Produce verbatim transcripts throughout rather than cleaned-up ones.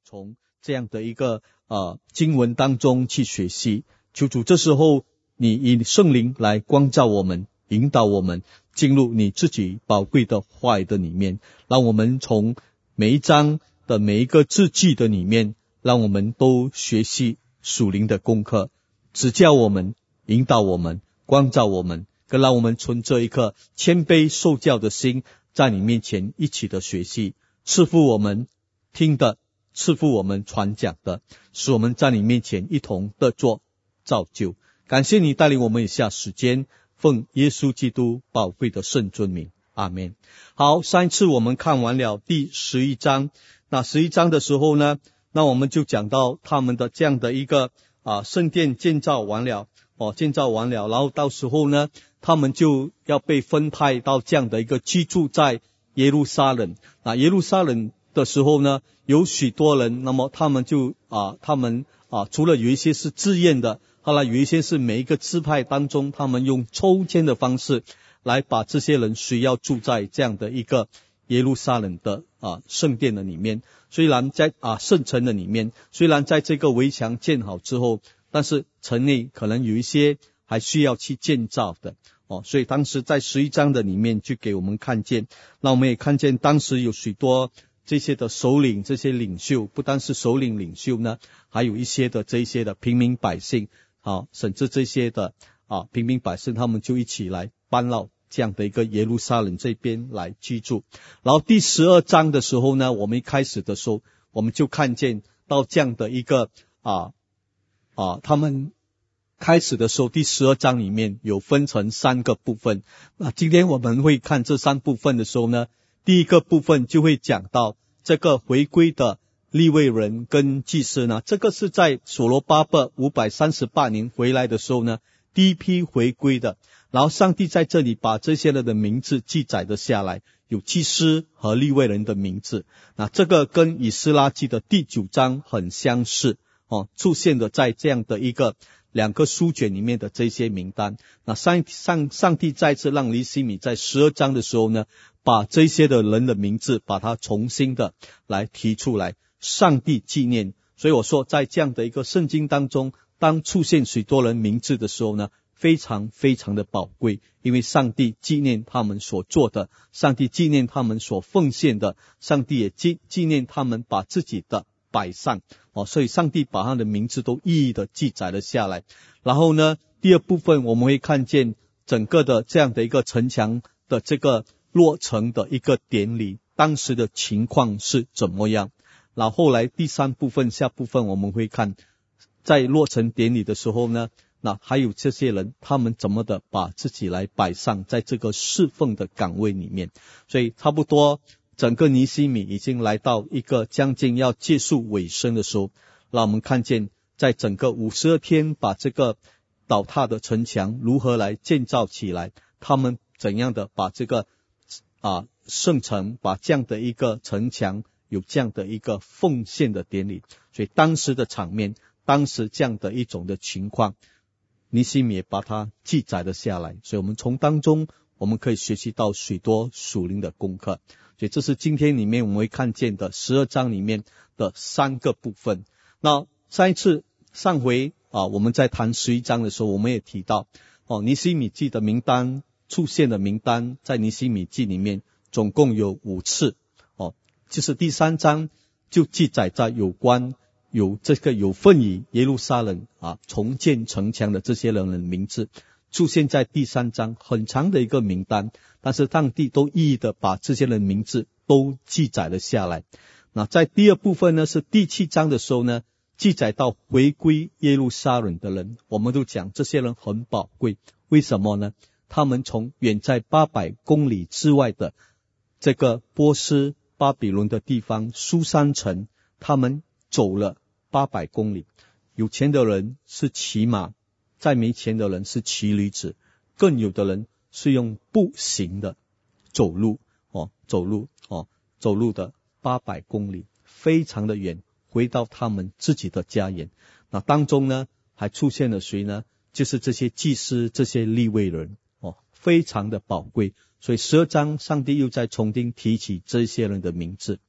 从这样的一个呃经文当中去学习。求主这时候你以圣灵来光照我们，引导我们进入你自己宝贵的话语的里面，让我们从每一章的每一个字句的里面，让我们都学习属灵的功课，指教我们，引导我们，光照我们，更让我们存着一颗谦卑受教的心，在你面前一起的学习，赐福我们听的，赐福我们传讲的，使我们在你面前一同的做造就。感谢你带领我们以下时间，奉耶稣基督宝贵的圣尊名，阿们。好，上一次我们看完了第十一章，那十一章的时候呢，那我们就讲到他们的这样的一个啊圣殿建造完了哦，建造完了，然后到时候呢，他们就要被分派到这样的一个居住在耶路撒冷。那耶路撒冷的时候呢，有许多人，那么他们就啊，他们啊，除了有一些是自愿的，后来有一些是每一个支派当中，他们用抽签的方式来把这些人谁要住在这样的一个耶路撒冷的啊圣殿的里面。虽然在啊圣城的里面，虽然在这个围墙建好之后，但是城内可能有一些还需要去建造的哦，所以当时在十一章的里面就给我们看见，那我们也看见当时有许多这些的首领，这些领袖，不单是首领领袖呢，还有一些的这些的平民百姓啊，甚至这些的啊平民百姓，他们就一起来搬到这样的一个耶路撒冷这边来居住。然后第十二章的时候呢，我们一开始的时候，我们就看见到这样的一个啊啊，他们开始的时候，第十二章里面有分成三个部分。那今天我们会看这三部分的时候呢，第一个部分就会讲到这个回归的利未人跟祭司呢，这个是在所罗巴伯五百三十八年回来的时候呢，第一批回归的。然后上帝在这里把这些人的名字记载的下来，有祭司和利未人的名字。那这个跟以斯拉记的第九章很相似哦，出现的在这样的一个两个书卷里面的这些名单。那上上上帝再次让尼希米在十二章的时候呢，把这些的人的名字把它重新的来提出来，上帝纪念。所以我说在这样的一个圣经当中，当出现许多人名字的时候呢，非常非常的宝贵，因为上帝纪念他们所做的，上帝纪念他们所奉献的，上帝也纪纪念他们把自己的摆上哦，所以上帝把他的名字都一一的记载了下来。然后呢，第二部分我们会看见整个的这样的一个城墙的这个落成的一个典礼，当时的情况是怎么样。然后后来第三部分下部分我们会看，在落成典礼的时候呢，那还有这些人他们怎么的把自己来摆上在这个侍奉的岗位里面。所以差不多整个尼希米已经来到一个将近要结束尾声的时候，让我们看见在整个五十二天把这个倒塌的城墙如何来建造起来，他们怎样的把这个啊圣城，把这样的一个城墙有这样的一个奉献的典礼。所以当时的场面，当时这样的一种的情况，尼希米也把它记载了下来。所以我们从当中我们可以学习到许多属灵的功课。所以这是今天里面我们会看见的十二章里面的三个部分。那上一次上回啊我们在谈十一章的时候，我们也提到哦，尼希米记的名单出现的名单在尼希米记里面总共有五次哦，就是第三章就记载在有关有这个有份于耶路撒冷啊重建城墙的这些人的名字出现在第三章，很长的一个名单，但是上帝都一一的把这些人名字都记载了下来。那在第二部分呢，是第七章的时候呢，记载到回归耶路撒冷的人，我们都讲这些人很宝贵。为什么呢？他们从远在八百公里之外的这个波斯巴比伦的地方苏珊城，他们走了八百公里。有钱的人是骑马，再没钱的人是骑驴子，更有的人是用步行的走路哦，走路哦，走路的八百公里，非常的远，回到他们自己的家园。那当中呢，还出现了谁呢？就是这些祭司，这些利未人哦，非常的宝贵。所以十二章上帝又在重新提起这些人的名字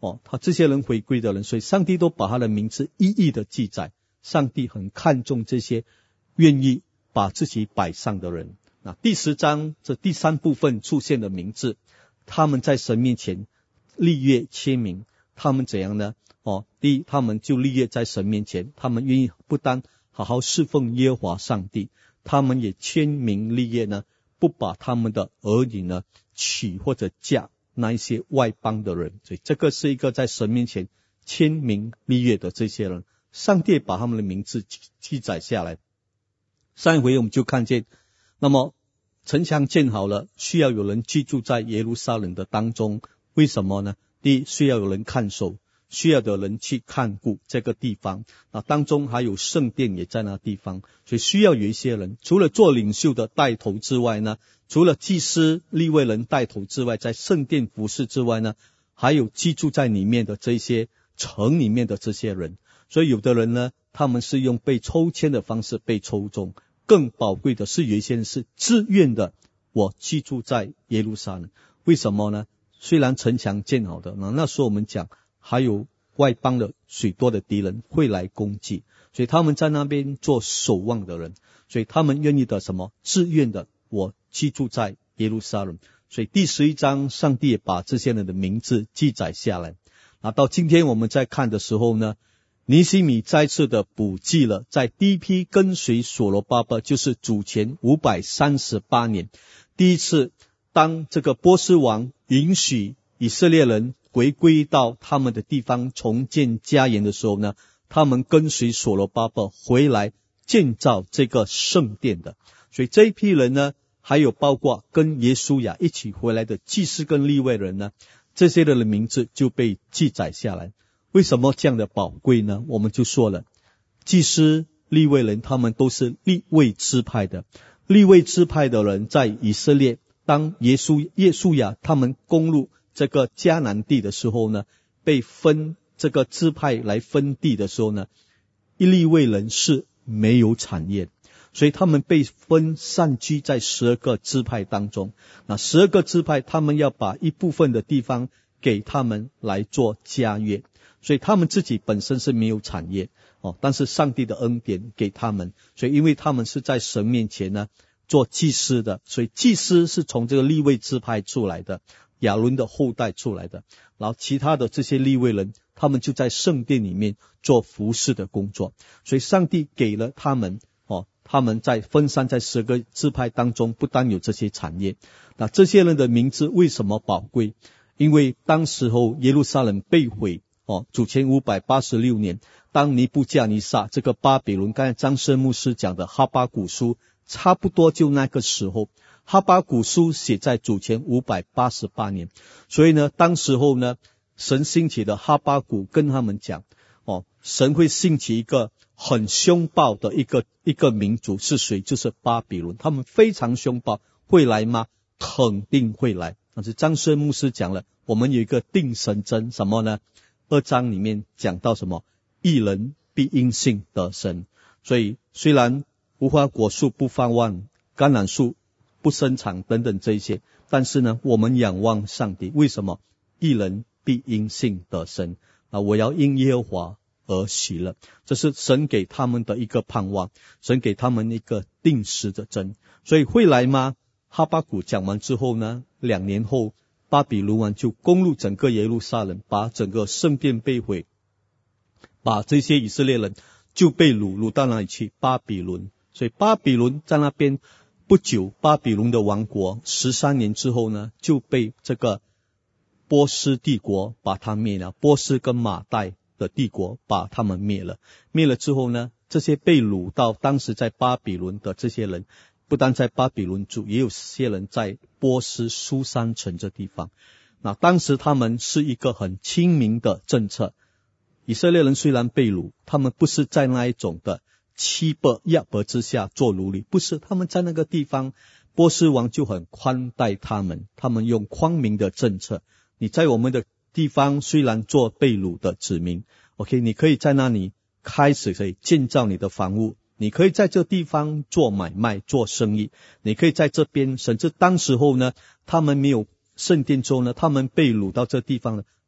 哦，他这些人回归的人，所以上帝都把他的名字一一的记载。上帝很看重这些愿意把自己摆上的人。那第十章这第三部分出现的名字，他们在神面前立约签名，他们怎样呢？哦，第一，他们就立约在神面前，他们愿意不单好好侍奉耶和华上帝，他们也签名立约呢，不把他们的儿女呢娶或者嫁那一些外邦的人。所以这个是一个在神面前签名立约的这些人，上帝把他们的名字记载下来。上一回我们就看见，那么城墙建好了，需要有人居住在耶路撒冷的当中。为什么呢？第一，需要有人看守，需要有人去看顾这个地方。那当中还有圣殿也在那地方，所以需要有一些人，除了做领袖的带头之外呢，除了祭司利未人带头之外，在圣殿服侍之外呢，还有居住在里面的这些城里面的这些人。所以有的人呢，他们是用被抽签的方式被抽中，更宝贵的是有一些人是自愿的，我居住在耶路撒冷。为什么呢？虽然城墙建好的，那那时候我们讲还有外邦的许多的敌人会来攻击，所以他们在那边做守望的人，所以他们愿意的什么？自愿的，我居住在耶路撒冷。所以第十一章上帝也把这些人的名字记载下来。那到今天我们在看的时候呢，尼希米再次的补记了，在第一批跟随所罗巴伯，就是主前五百三十八年，第一次当这个波斯王允许以色列人回归到他们的地方重建家园的时候呢，他们跟随所罗巴伯回来建造这个圣殿的。所以这一批人呢，还有包括跟耶稣亚一起回来的祭司跟利未人呢，这些人的名字就被记载下来。为什么这样的宝贵呢？我们就说了，祭司利未人他们都是利未支派的，利未支派的人在以色列，当耶稣耶稣亚他们攻入这个迦南地的时候呢，被分这个支派来分地的时候呢，利未人是没有产业，所以他们被分散居在十二个支派当中。那十二个支派他们要把一部分的地方给他们来做家业，所以他们自己本身是没有产业哦，但是上帝的恩典给他们，所以因为他们是在神面前呢做祭司的，所以祭司是从这个利未支派出来的，亚伦的后代出来的，然后其他的这些利未人，他们就在圣殿里面做服侍的工作。所以上帝给了他们哦，他们在分散在十个支派当中，不单有这些产业。那这些人的名字为什么宝贵？因为当时候耶路撒冷被毁哦，主前五百八十六年，当尼布甲尼撒这个巴比伦，刚才张生牧师讲的哈巴谷书，差不多就那个时候，哈巴谷书写在主前五百八十八年，所以呢，当时候呢，神兴起的哈巴谷跟他们讲，哦，神会兴起一个很凶暴的一个一个民族，是谁？就是巴比伦，他们非常凶暴，会来吗？肯定会来。但是张生牧师讲了，我们有一个定神针，什么呢？二章里面讲到什么？义人必因信得生。所以虽然无花果树不放望，橄榄树不生长等等这一些，但是呢，我们仰望上帝。为什么？义人必因信得生啊！我要因耶和华而喜乐，这是神给他们的一个盼望，神给他们一个定时的针。所以会来吗？哈巴谷讲完之后呢，两年后巴比伦王就攻入整个耶路撒冷，把整个圣殿被毁，把这些以色列人就被掳掳到哪里去？巴比伦。所以巴比伦在那边不久，巴比伦的王国十三年之后呢，就被这个波斯帝国把它灭了，波斯跟马代的帝国把他们灭了。灭了之后呢，这些被掳到当时在巴比伦的这些人，不但在巴比伦住，也有些人在波斯苏珊城这地方。那当时他们是一个很亲民的政策，以色列人虽然被掳，他们不是在那一种的欺迫压迫之下做奴隶，不是，他们在那个地方，波斯王就很宽待他们，他们用匡明的政策。你在我们的地方虽然做被掳的子民 ，OK， 你可以在那里开始可以建造你的房屋，你可以在这地方做买卖做生意，你可以在这边，甚至当时候呢，他们没有圣殿之后呢，他们被掳到这地方呢，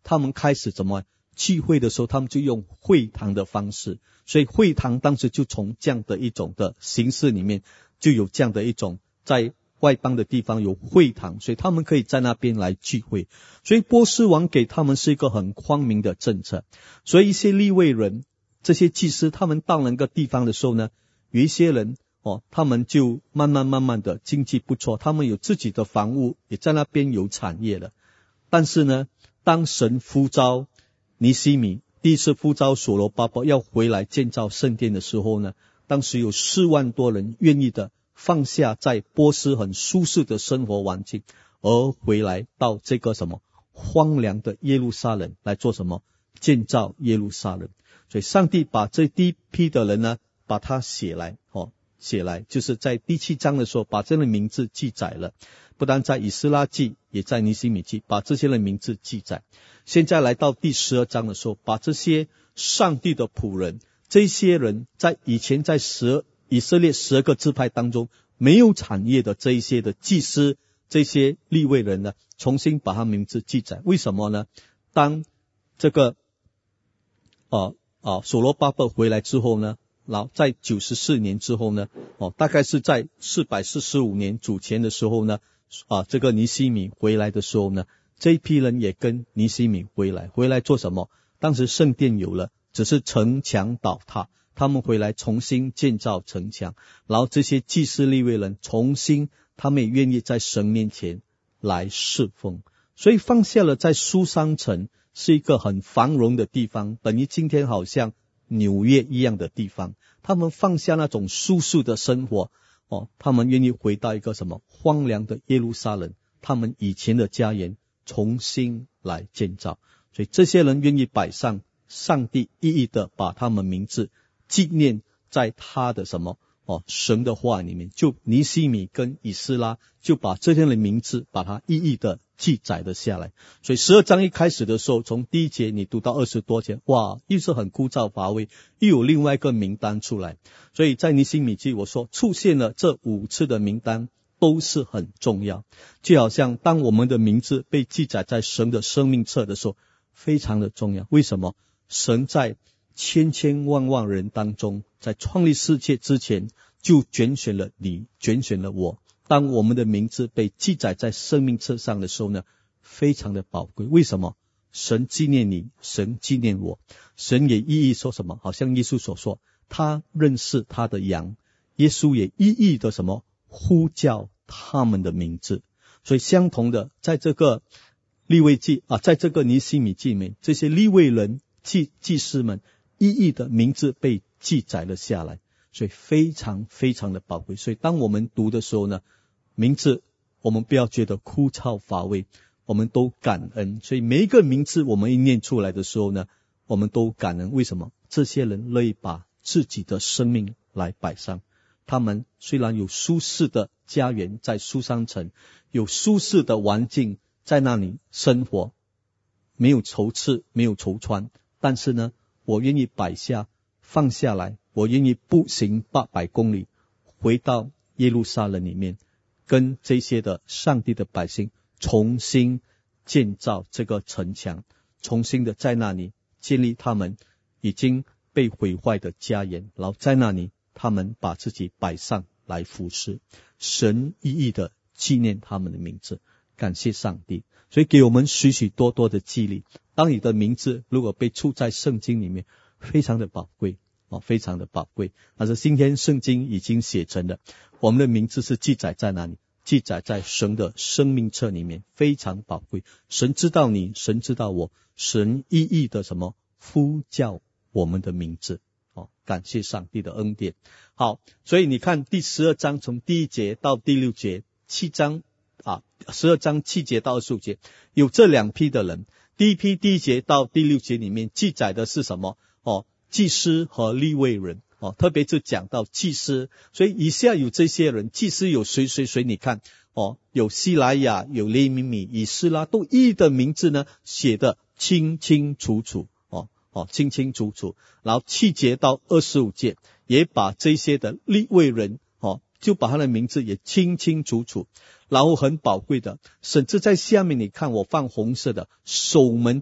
他们开始怎么聚会的时候，他们就用会堂的方式，所以会堂当时就从这样的一种的形式里面，就有这样的一种在外邦的地方有会堂，所以他们可以在那边来聚会。所以波斯王给他们是一个很光明的政策，所以一些利未人，这些祭司，他们到那个地方的时候呢，有一些人哦，他们就慢慢慢慢的经济不错，他们有自己的房屋，也在那边有产业了。但是呢，当神呼召尼希米，第一次呼召所罗巴伯要回来建造圣殿的时候呢，当时有四万多人愿意的放下在波斯很舒适的生活环境，而回来到这个什么荒凉的耶路撒冷来做什么？建造耶路撒冷。所以上帝把这第一批的人呢，把它写来哦，写来，就是在第七章的时候把这个名字记载了，不但在以斯拉记，也在尼希米记，把这些人名字记载。现在来到第十二章的时候，把这些上帝的仆人，这些人在以前在十以色列十二个支派当中没有产业的这一些的祭司，这些利未人呢，重新把他名字记载。为什么呢？当这个啊啊所罗巴伯回来之后呢，然后在九十四年之后呢，哦，大概是在四百四十五年主前的时候呢，啊，这个尼希米回来的时候呢，这一批人也跟尼希米回来，回来做什么？当时圣殿有了，只是城墙倒塌，他们回来重新建造城墙，然后这些祭司利未人重新，他们也愿意在神面前来侍奉，所以放下了在书珊城是一个很繁荣的地方，等于今天好像纽约一样的地方，他们放下那种舒适的生活哦，他们愿意回到一个什么荒凉的耶路撒冷，他们以前的家园重新来建造。所以这些人愿意摆上上帝一一的把他们名字纪念在他的什么哦神的话里面，就尼希米跟以斯拉就把这些人的名字把它一一的记载了下来。所以十二章一开始的时候，从第一节你读到二十多节，哇，又是很枯燥乏味，又有另外一个名单出来。所以在尼希米记我说出现了这五次的名单都是很重要，就好像当我们的名字被记载在神的生命册的时候非常的重要。为什么？神在千千万万人当中，在创立世界之前就拣选了你，拣选了我。当我们的名字被记载在生命册上的时候呢，非常的宝贵。为什么？神纪念你，神纪念我，神也一一说什么？好像耶稣所说，他认识他的羊，耶稣也一一的什么呼叫他们的名字。所以相同的，在这个利未记啊，在这个尼希米记里面，这些利未人祭祭司们一一的名字被记载了下来，所以非常非常的宝贵。所以当我们读的时候呢，名字我们不要觉得枯燥乏味，我们都感恩。所以每一个名字我们一念出来的时候呢，我们都感恩。为什么？这些人乐意把自己的生命来摆上。他们虽然有舒适的家园在书珊城，有舒适的环境在那里生活，没有愁吃，没有愁穿，但是呢，我愿意摆下放下来，我愿意步行八百公里回到耶路撒冷里面，跟这些的上帝的百姓重新建造这个城墙，重新的在那里建立他们已经被毁坏的家园，然后在那里他们把自己摆上来服侍神，一一的纪念他们的名字。感谢上帝，所以给我们许许多多的激励。当你的名字如果被出在圣经里面，非常的宝贵哦，非常的宝贵。但是今天圣经已经写成了，我们的名字是记载在哪里？记载在神的生命册里面，非常宝贵。神知道你，神知道我，神一一的什么呼叫我们的名字哦，感谢上帝的恩典。好，所以你看第十二章从第一节到第六节，七章啊，十二章七节到二十五节，有这两批的人。第一批第一节到第六节里面记载的是什么？哦，祭司和利未人。哦，特别是讲到祭司，所以以下有这些人，祭司有谁谁谁？你看，哦，有西莱亚，有利米米、以斯拉，都一的名字呢写得清清楚楚，哦哦，清清楚楚。然后七节到二十五节也把这些的利未人，哦，就把他的名字也清清楚楚。然后很宝贵的，甚至在下面你看我放红色的守门的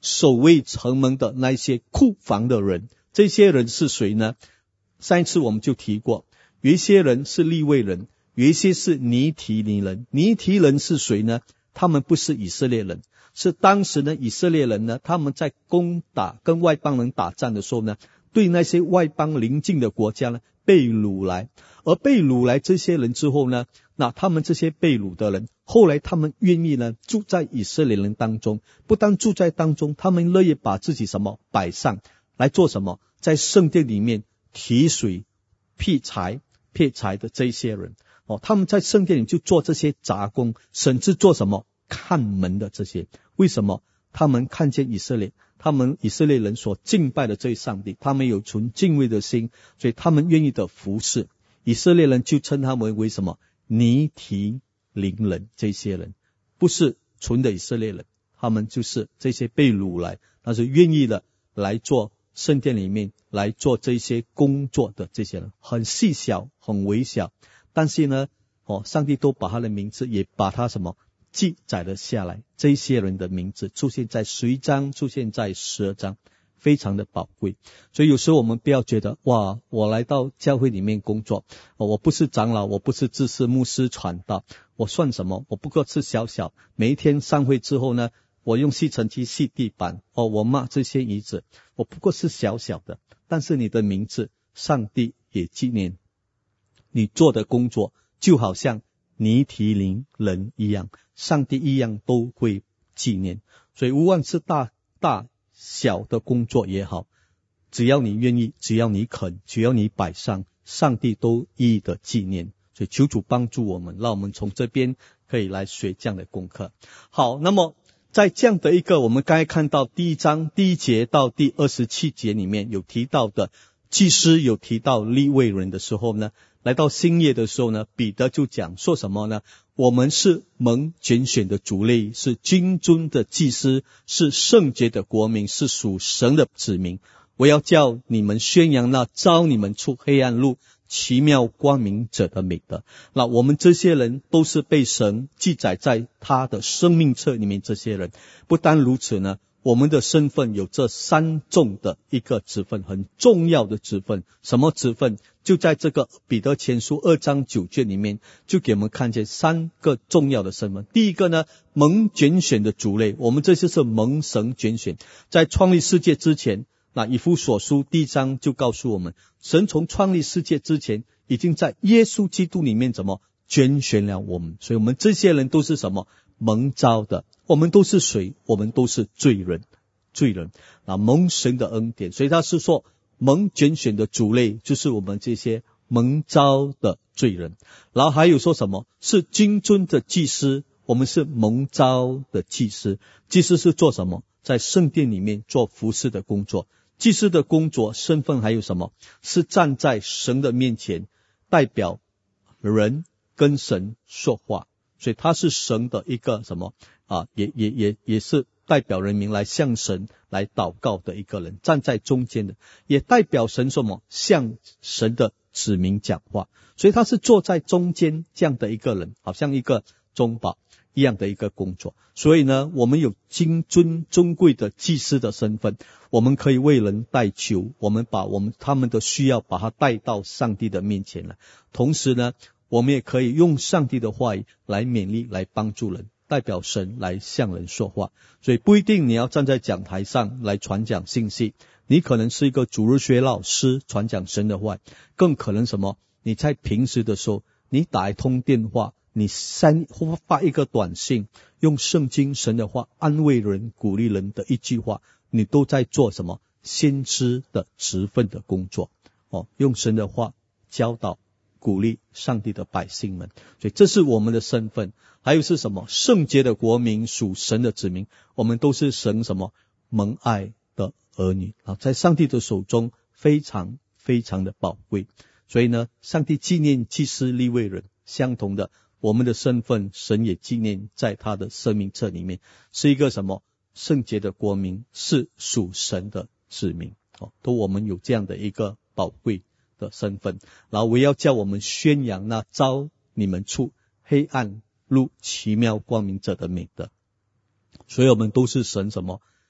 守卫城门的那些库房的人。这些人是谁呢？上一次我们就提过，有一些人是利未人，有一些是尼提尼人。尼提人是谁呢？他们不是以色列人，是当时呢以色列人呢，他们在攻打跟外邦人打仗的时候呢，对那些外邦邻近的国家呢被掳来，而被掳来这些人之后呢，那他们这些被掳的人，后来他们愿意呢住在以色列人当中，不但住在当中，他们乐意把自己什么摆上来做什么，在圣殿里面提水劈柴劈柴的这些人哦，他们在圣殿里就做这些杂工，甚至做什么看门的这些。为什么？他们看见以色列，他们以色列人所敬拜的这位上帝，他们有存敬畏的心，所以他们愿意的服侍。以色列人就称他们为什么？尼提林人。这些人不是纯的以色列人，他们就是这些被掳来，但是愿意的来做圣殿里面来做这些工作的这些人，很细小很微小，但是呢哦，上帝都把他的名字也把他什么记载了下来。这些人的名字出现在十一章，出现在十二章，非常的宝贵。所以有时候我们不要觉得哇，我来到教会里面工作，我不是长老，我不是知识牧师传道，我算什么？我不过是小小，每一天上会之后呢，我用吸尘器吸地板，哦，我骂这些椅子，我不过是小小的。但是你的名字上帝也纪念，你做的工作就好像尼提林人一样，上帝一样都会纪念。所以无论是大大小的工作也好，只要你愿意，只要你肯，只要你摆上，上帝都一一的纪念。所以求主帮助我们，让我们从这边可以来学这样的功课。好，那么在这样的一个我们刚才看到第一章第一节到第二十七节里面有提到的祭司，有提到利未人的时候呢，来到新约的时候呢，彼得就讲说什么呢？我们是蒙拣选的族类，是君尊的祭司，是圣洁的国民，是属神的子民。我要叫你们宣扬那召你们出黑暗路奇妙光明者的美德。那我们这些人都是被神记载在他的生命册里面。这些人不单如此呢，我们的身份有这三重的一个职分，很重要的职分。什么职分？就在这个彼得前书二章九卷里面，就给我们看见三个重要的身份。第一个呢，蒙拣选的族类，我们这些是蒙神拣选。在创立世界之前，那以弗所书第一章就告诉我们，神从创立世界之前，已经在耶稣基督里面怎么拣选了我们。所以我们这些人都是什么？蒙召的。我们都是谁？我们都是罪人，罪人啊，蒙神的恩典。所以他是说蒙拣选的族类，就是我们这些蒙召的罪人。然后还有说什么？是君尊的祭司，我们是蒙召的祭司。祭司是做什么？在圣殿里面做服侍的工作。祭司的工作身份还有什么？是站在神的面前，代表人跟神说话。所以他是神的一个什么啊？也也也也是代表人民来向神来祷告的一个人，站在中间的，也代表神什么？向神的子民讲话。所以他是坐在中间这样的一个人，好像一个中保一样的一个工作。所以呢，我们有金尊尊贵的祭司的身份，我们可以为人代求，我们把我们他们的需要把它带到上帝的面前来。同时呢，我们也可以用上帝的话语来勉励，来帮助人，代表神来向人说话。所以不一定你要站在讲台上来传讲信息，你可能是一个主日学老师传讲神的话，更可能什么？你在平时的时候，你打一通电话，你三或发一个短信，用圣经神的话安慰人、鼓励人的一句话，你都在做什么？先知的职分的工作哦，用神的话教导、鼓励上帝的百姓们。所以这是我们的身份。还有是什么？圣洁的国民，属神的子民，我们都是神什么？蒙爱的儿女啊，在上帝的手中非常非常的宝贵。所以呢，上帝纪念祭司利未人，相同的我们的身份神也纪念在他的生命册里面，是一个什么？圣洁的国民，是属神的子民哦，都我们有这样的一个宝贵的身份。然后我要叫我们宣扬那召你们出黑暗入奇妙光明者的美德。所以我们都是神什么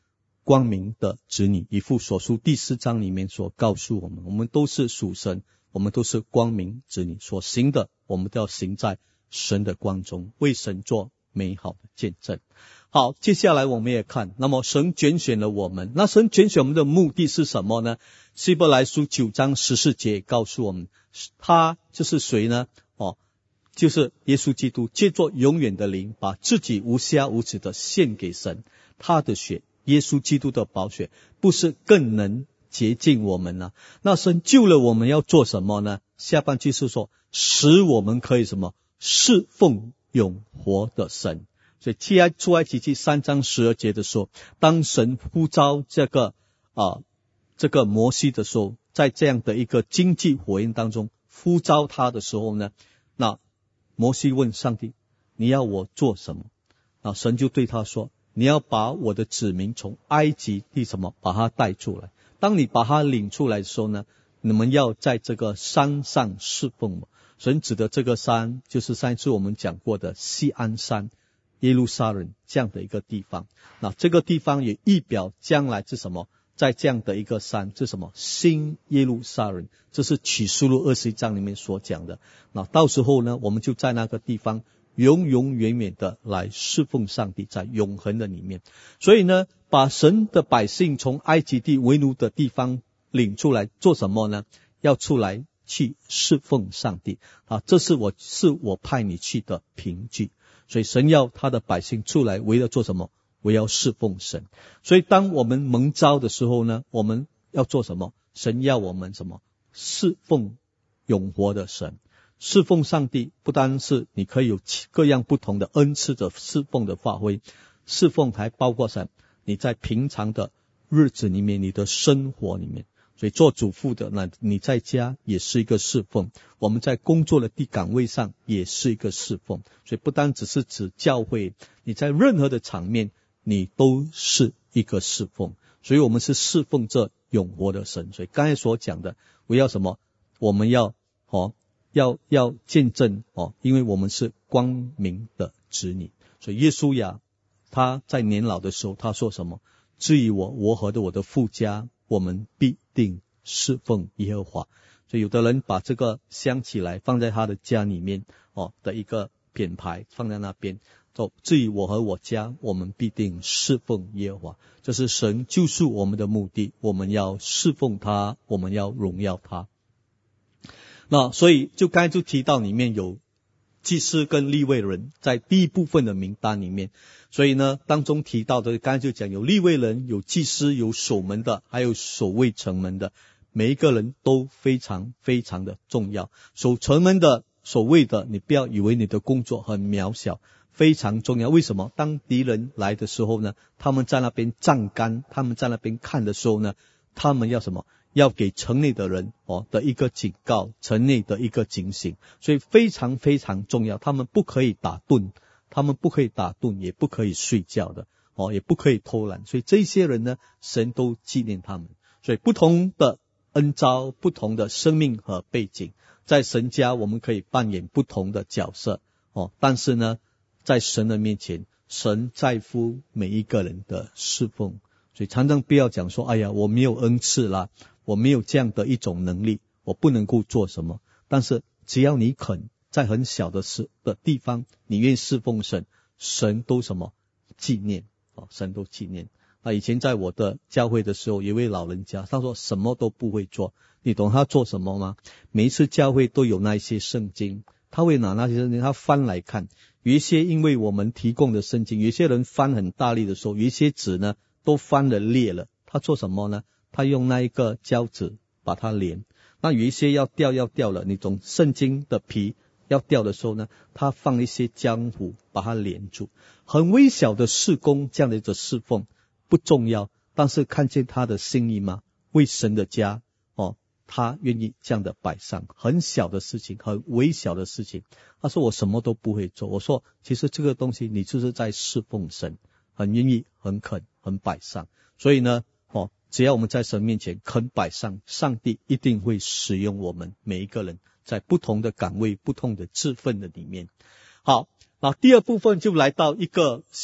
光明的子女。以弗所书第四章里面所告诉我们，我们都是属神，我们都是光明子女，所行的我们都要行在神的光中，为神做美好的见证。好，接下来我们也看，那么神拣选了我们，那神拣选我们的目的是什么呢？希伯来书九章十四节告诉我们，他就是谁呢？哦，就是耶稣基督，借着永远的灵，把自己无瑕无疵的献给神。他的血，耶稣基督的宝血，不是更能洁净我们呢？那神救了我们要做什么呢？下半句是说，使我们可以什么？侍奉永活的神。所以出埃及记三章十二节的时候，当神呼召这个啊这个摩西的时候，在这样的一个经济火焰当中呼召他的时候呢，那摩西问上帝，你要我做什么？那神就对他说，你要把我的子民从埃及地什么把他带出来。当你把他领出来的时候呢，你们要在这个山上侍奉我。神指的这个山就是上一次我们讲过的锡安山，耶路撒冷这样的一个地方。那这个地方也预表将来是什么？在这样的一个山是什么？新耶路撒冷，这是启示录二十一章里面所讲的。那到时候呢，我们就在那个地方永永远远的来侍奉上帝，在永恒的里面。所以呢，把神的百姓从埃及地为奴的地方领出来做什么呢？要出来去侍奉上帝啊！这是我是我派你去的凭据。所以神要他的百姓出来，为了做什么？为要侍奉神。所以当我们蒙召的时候呢，我们要做什么？神要我们什么？侍奉永活的神。侍奉上帝不单是你可以有各样不同的恩赐的侍奉的发挥，侍奉还包括什么？你在平常的日子里面，你的生活里面。所以做主妇的，那你在家也是一个侍奉，我们在工作的地岗位上也是一个侍奉。所以不单只是指教会，你在任何的场面你都是一个侍奉。所以我们是侍奉这永活的神。所以刚才所讲的，我要什么？我们要哦要要见证哦，因为我们是光明的子女。所以耶稣呀，他在年老的时候他说什么？至于我，我和我的父家，我们必定侍奉耶和华。所以有的人把这个镶起来放在他的家里面哦的一个匾牌放在那边，说至于我和我家，我们必定侍奉耶和华。这是神救赎我们的目的，我们要侍奉他，我们要荣耀他。那所以就刚才就提到里面有祭司跟利未人在第一部分的名单里面。所以呢，当中提到的刚才就讲有利未人，有祭司，有守门的，还有守卫城门的，每一个人都非常非常的重要。守城门的、守卫的，你不要以为你的工作很渺小，非常重要。为什么？当敌人来的时候呢，他们在那边站杆，他们在那边看的时候呢，他们要什么？要给城内的人哦的一个警告，城内的一个警醒。所以非常非常重要，他们不可以打盹，他们不可以打盹，也不可以睡觉的哦，也不可以偷懒。所以这些人呢，神都纪念他们。所以不同的恩召，不同的生命和背景，在神家我们可以扮演不同的角色哦。但是呢，在神的面前，神在乎每一个人的侍奉。所以常常不要讲说，哎呀，我没有恩赐啦，我没有这样的一种能力，我不能够做什么。但是只要你肯在很小的事的地方，你愿意侍奉神，神都什么纪念哦，神都纪念。那以前在我的教会的时候，有一位老人家，他说什么都不会做。你懂他做什么吗？每一次教会都有那一些圣经，他会拿那些圣经，他翻来看。有一些因为我们提供的圣经，有一些人翻很大力的时候，有一些纸呢都翻了裂了。他做什么呢？他用那一个胶纸把它连。那有一些要掉要掉了，你懂圣经的皮要掉的时候呢，他放一些浆糊把它连住。很微小的事工，这样的一个侍奉不重要，但是看见他的心意吗？为神的家哦，他愿意这样的摆上很小的事情，很微小的事情。他说我什么都不会做。我说其实这个东西你就是在侍奉神，很愿意，很肯，很摆上。所以呢哦，只要我们在神面前肯摆上，上帝一定会使用我们每一个人在不同的岗位、不同的职分的里面。好，那第二部分就来到一个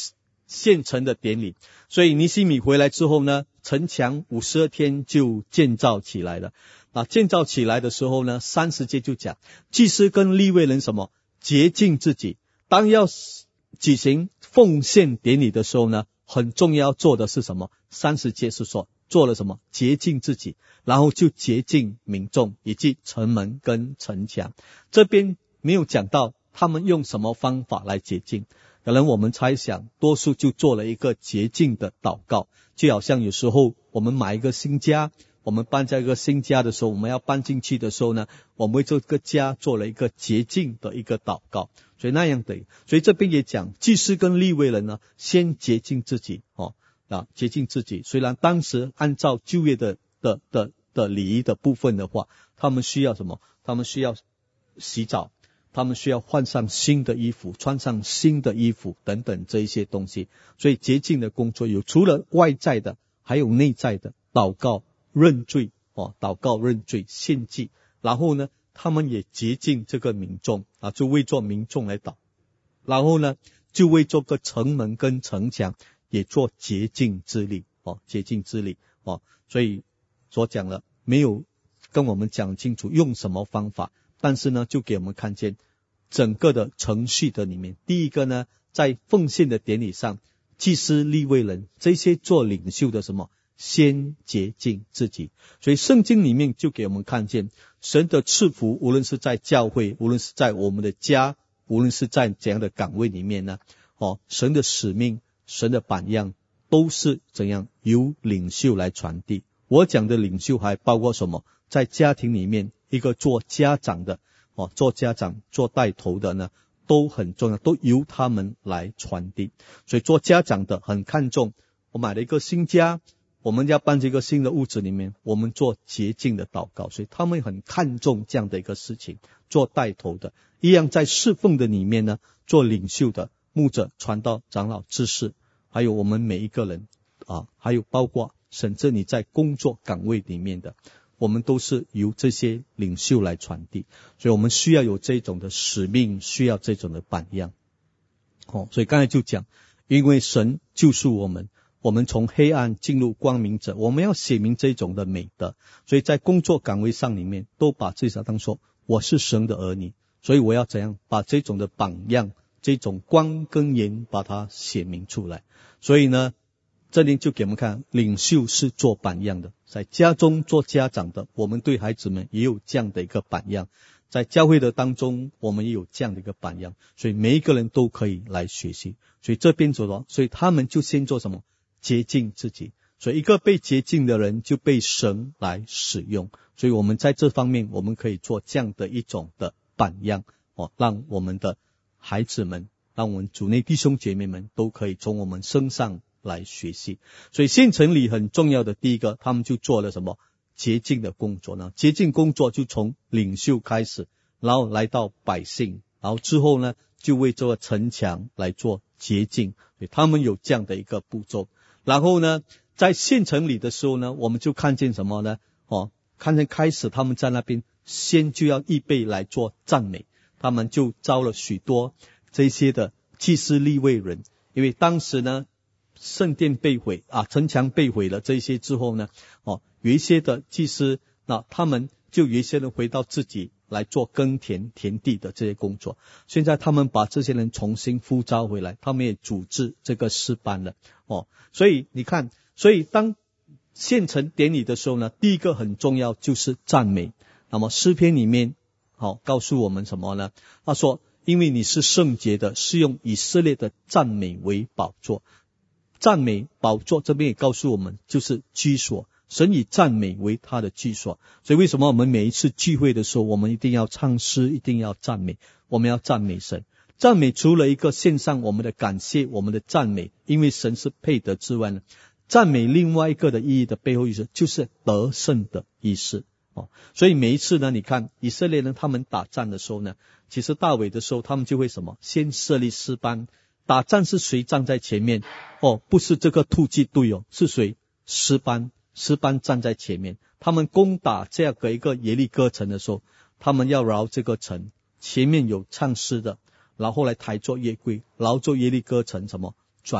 献城的典礼。所以尼希米回来之后呢，城墙五十二天就建造起来了。啊，建造起来的时候呢，三十节就讲，祭司跟利未人什么洁净自己，当要举行奉献典礼的时候呢，很重要做的是什么？三十节是说做了什么？洁净自己，然后就洁净民众以及城门跟城墙。这边没有讲到他们用什么方法来洁净，可能我们猜想多数就做了一个洁净的祷告，就好像有时候我们买一个新家，我们搬在一个新家的时候，我们要搬进去的时候呢，我们为这个家做了一个洁净的一个祷告，所以那样的，所以这边也讲祭司跟利未人呢，先洁净自己哦，啊，洁净自己。虽然当时按照旧约的的的的礼仪的部分的话，他们需要什么？他们需要洗澡，他们需要换上新的衣服，穿上新的衣服等等这一些东西。所以洁净的工作有除了外在的，还有内在的祷告、认罪哦，祷告、认罪、献祭，然后呢，他们也洁净这个民众啊，就为做民众来祷，然后呢，就为做个城门跟城墙也做洁净之力哦，洁净之力哦。所以所讲了，没有跟我们讲清楚用什么方法，但是呢，就给我们看见整个的程序的里面，第一个呢，在奉献的典礼上，祭司、利未人这些做领袖的什么？先洁净自己。所以圣经里面就给我们看见神的赐福，无论是在教会，无论是在我们的家，无论是在怎样的岗位里面呢，哦，神的使命，神的榜样都是怎样由领袖来传递。我讲的领袖还包括什么？在家庭里面一个做家长的哦，做家长做带头的呢，都很重要，都由他们来传递。所以做家长的很看重，我买了一个新家，我们要搬这个新的屋子里面，我们做洁净的祷告，所以他们很看重这样的一个事情。做带头的一样，在侍奉的里面呢，做领袖的牧者、传道、长老、知识，还有我们每一个人啊，还有包括甚至你在工作岗位里面的，我们都是由这些领袖来传递。所以我们需要有这种的使命，需要这种的榜样。哦，所以刚才就讲，因为神救赎我们，我们从黑暗进入光明者，我们要写明这种的美德。所以在工作岗位上里面，都把这些当说我是神的儿女，所以我要怎样把这种的榜样，这种光跟盐把它写明出来。所以呢，这里就给我们看，领袖是做榜样的，在家中做家长的，我们对孩子们也有这样的一个榜样，在教会的当中，我们也有这样的一个榜样，所以每一个人都可以来学习。所以这边走了，所以他们就先做什么？洁净自己。所以一个被洁净的人就被神来使用，所以我们在这方面我们可以做这样的一种的榜样哦，让我们的孩子们，让我们主内弟兄姐妹们都可以从我们身上来学习。所以县城里很重要的第一个，他们就做了什么？洁净的工作呢？洁净工作就从领袖开始，然后来到百姓，然后之后呢，就为这个城墙来做洁净。所以他们有这样的一个步骤。然后呢，在县城里的时候呢，我们就看见什么呢？哦，看见开始他们在那边先就要预备来做赞美，他们就招了许多这些的祭司利未人，因为当时呢，圣殿被毁啊，城墙被毁了这些之后呢，哦，有一些的祭司，那他们就有一些人回到自己来做耕田田地的这些工作。现在他们把这些人重新呼召回来，他们也组织这个诗班了哦。所以你看，所以当献城典礼的时候呢，第一个很重要就是赞美。那么诗篇里面好、哦、告诉我们什么呢？他说，因为你是圣洁的，是用以色列的赞美为宝座。赞美宝座这边也告诉我们，就是居所，神以赞美为他的居所。所以为什么我们每一次聚会的时候，我们一定要唱诗，一定要赞美，我们要赞美神。赞美除了一个献上我们的感谢，我们的赞美，因为神是配得之外呢，赞美另外一个的意义的背后意思就是得胜的意思哦。所以每一次呢，你看以色列人他们打仗的时候呢，其实大卫的时候他们就会什么？先设立诗班。打仗是谁站在前面？哦，不是这个突击队哦，是谁？诗班，诗班站在前面。他们攻打这样的一个耶利哥城的时候，他们要绕这个城，前面有唱诗的，然后来抬坐乐柜，然后做耶利哥城什么转了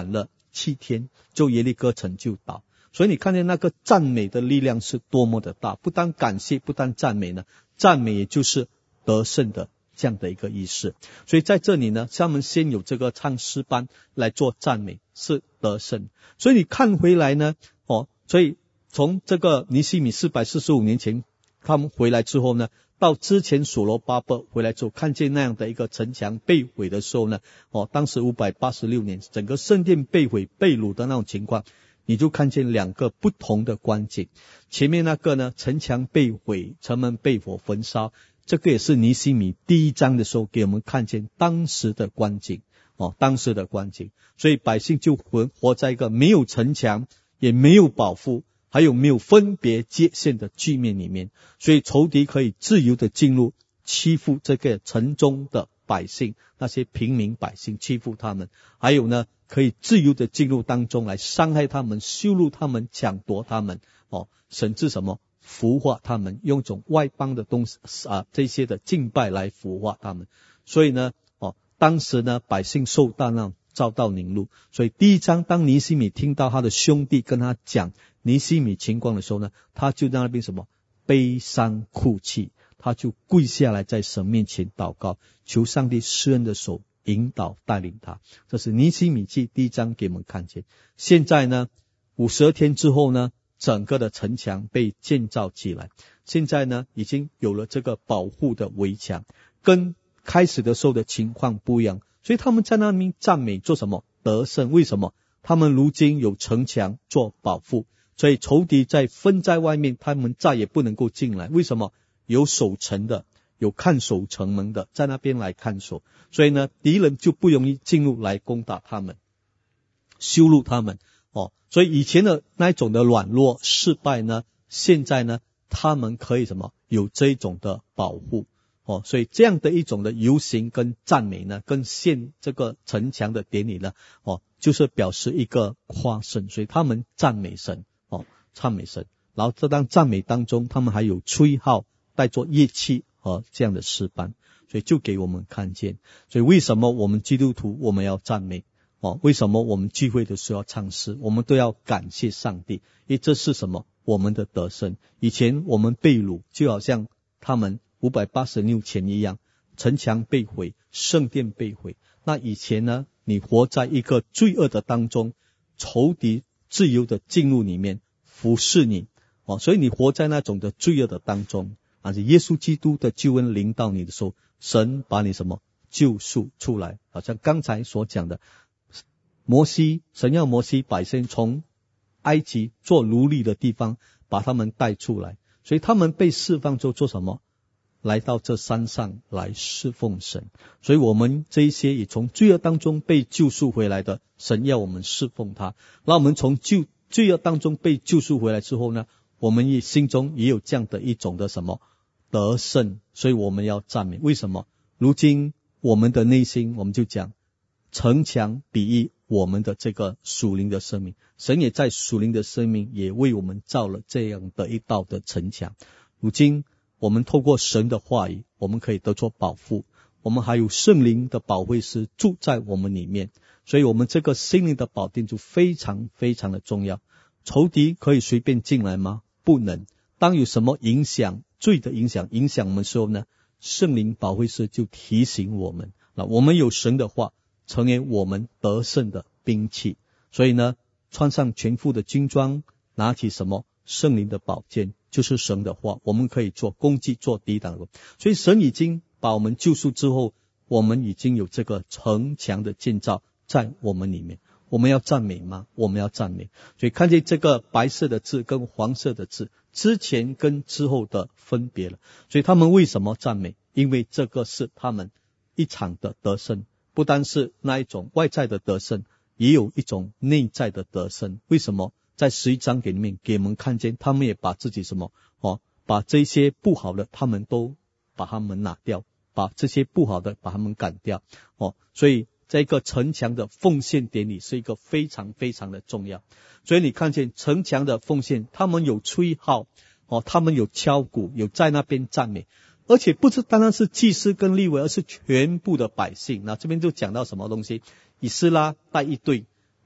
七天，就耶利哥城就倒。所以你看见那个赞美的力量是多么的大，不单感谢，不单赞美呢，赞美也就是得胜的这样的一个意思。所以在这里呢，他们先有这个唱诗班来做赞美，是得胜。所以你看回来呢，哦，所以从这个尼希米四百四十五年前他们回来之后呢，到之前所罗巴伯回来之后，看见那样的一个城墙被毁的时候呢，哦，当时五百八十六年整个圣殿被毁被掳的那种情况，你就看见两个不同的光景。前面那个呢，城墙被毁，城门被火焚烧，这个也是尼希米第一章的时候给我们看见当时的光景，哦，当时的光景。所以百姓就活活在一个没有城墙，也没有保护，还有没有分别界限的局面里面，所以仇敌可以自由的进入，欺负这个城中的百姓，那些平民百姓，欺负他们，还有呢，可以自由的进入当中来伤害他们，羞辱他们，抢夺他们，哦，甚至什么腐化他们，用种外邦的东西啊这些的敬拜来腐化他们。所以呢，哦，当时呢，百姓受大难，遭到凌辱。所以第一章，当尼希米听到他的兄弟跟他讲尼希米情况的时候呢，他就在那边什么悲伤哭泣，他就跪下来在神面前祷告，求上帝施恩的手引导带领他。这是尼希米记第一章给我们看见。现在呢，五十二天之后呢，整个的城墙被建造起来，现在呢已经有了这个保护的围墙，跟开始的时候的情况不一样。所以他们在那边赞美做什么？得胜。为什么？他们如今有城墙做保护，所以仇敌在分在外面，他们再也不能够进来。为什么？有守城的，有看守城门的在那边来看守，所以呢，敌人就不容易进入来攻打他们，羞辱他们。哦，所以以前的那一种的软弱失败呢，现在呢，他们可以什么？有这一种的保护。哦，所以这样的一种的游行跟赞美呢，跟献这个城墙的典礼呢，哦，就是表示一个夸胜，所以他们赞美神，哦，赞美神。然后这当赞美当中，他们还有吹号、带作乐器和这样的诗班，所以就给我们看见。所以为什么我们基督徒我们要赞美？哦，为什么我们聚会的时候要唱诗？我们都要感谢上帝，因为这是什么？我们的得胜。以前我们被掳，就好像他们五百八十六前一样，城墙被毁，圣殿被毁。那以前呢，你活在一个罪恶的当中，仇敌自由的进入里面服侍你，哦，所以你活在那种的罪恶的当中。而且耶稣基督的救恩临到你的时候，神把你什么救赎出来，好像刚才所讲的，摩西，神要摩西百姓从埃及做奴隶的地方把他们带出来，所以他们被释放之后做什么？来到这山上来侍奉神。所以我们这一些也从罪恶当中被救赎回来的，神要我们侍奉他。那我们从救罪恶当中被救赎回来之后呢，我们也心中也有这样的一种的什么得胜，所以我们要赞美。为什么？如今我们的内心，我们就讲城墙比喻我们的这个属灵的生命，神也在属灵的生命也为我们造了这样的一道的城墙。如今我们透过神的话语，我们可以得着保护，我们还有圣灵的保惠师住在我们里面，所以我们这个心灵的保定就非常非常的重要。仇敌可以随便进来吗？不能。当有什么影响，罪的影响影响我们的时候呢，圣灵保惠师就提醒我们，那我们有神的话成为我们得胜的兵器。所以呢，穿上全副的军装，拿起什么？圣灵的宝剑，就是神的话，我们可以做攻击，做抵挡。所以神已经把我们救赎之后，我们已经有这个城墙的建造在我们里面。我们要赞美吗？我们要赞美。所以看见这个白色的字跟黄色的字之前跟之后的分别了。所以他们为什么赞美？因为这个是他们一场的得胜，不单是那一种外在的得胜，也有一种内在的得胜。为什么？在十一章给里面给我们看见，他们也把自己什么哦，把这些不好的他们都把他们拿掉，把这些不好的把他们赶掉哦。所以这个城墙的奉献典礼是一个非常非常的重要。所以你看见城墙的奉献，他们有吹号哦，他们有敲鼓，有在那边赞美，而且不是单单是祭司跟利未，而是全部的百姓。那这边就讲到什么东西？以斯拉带一队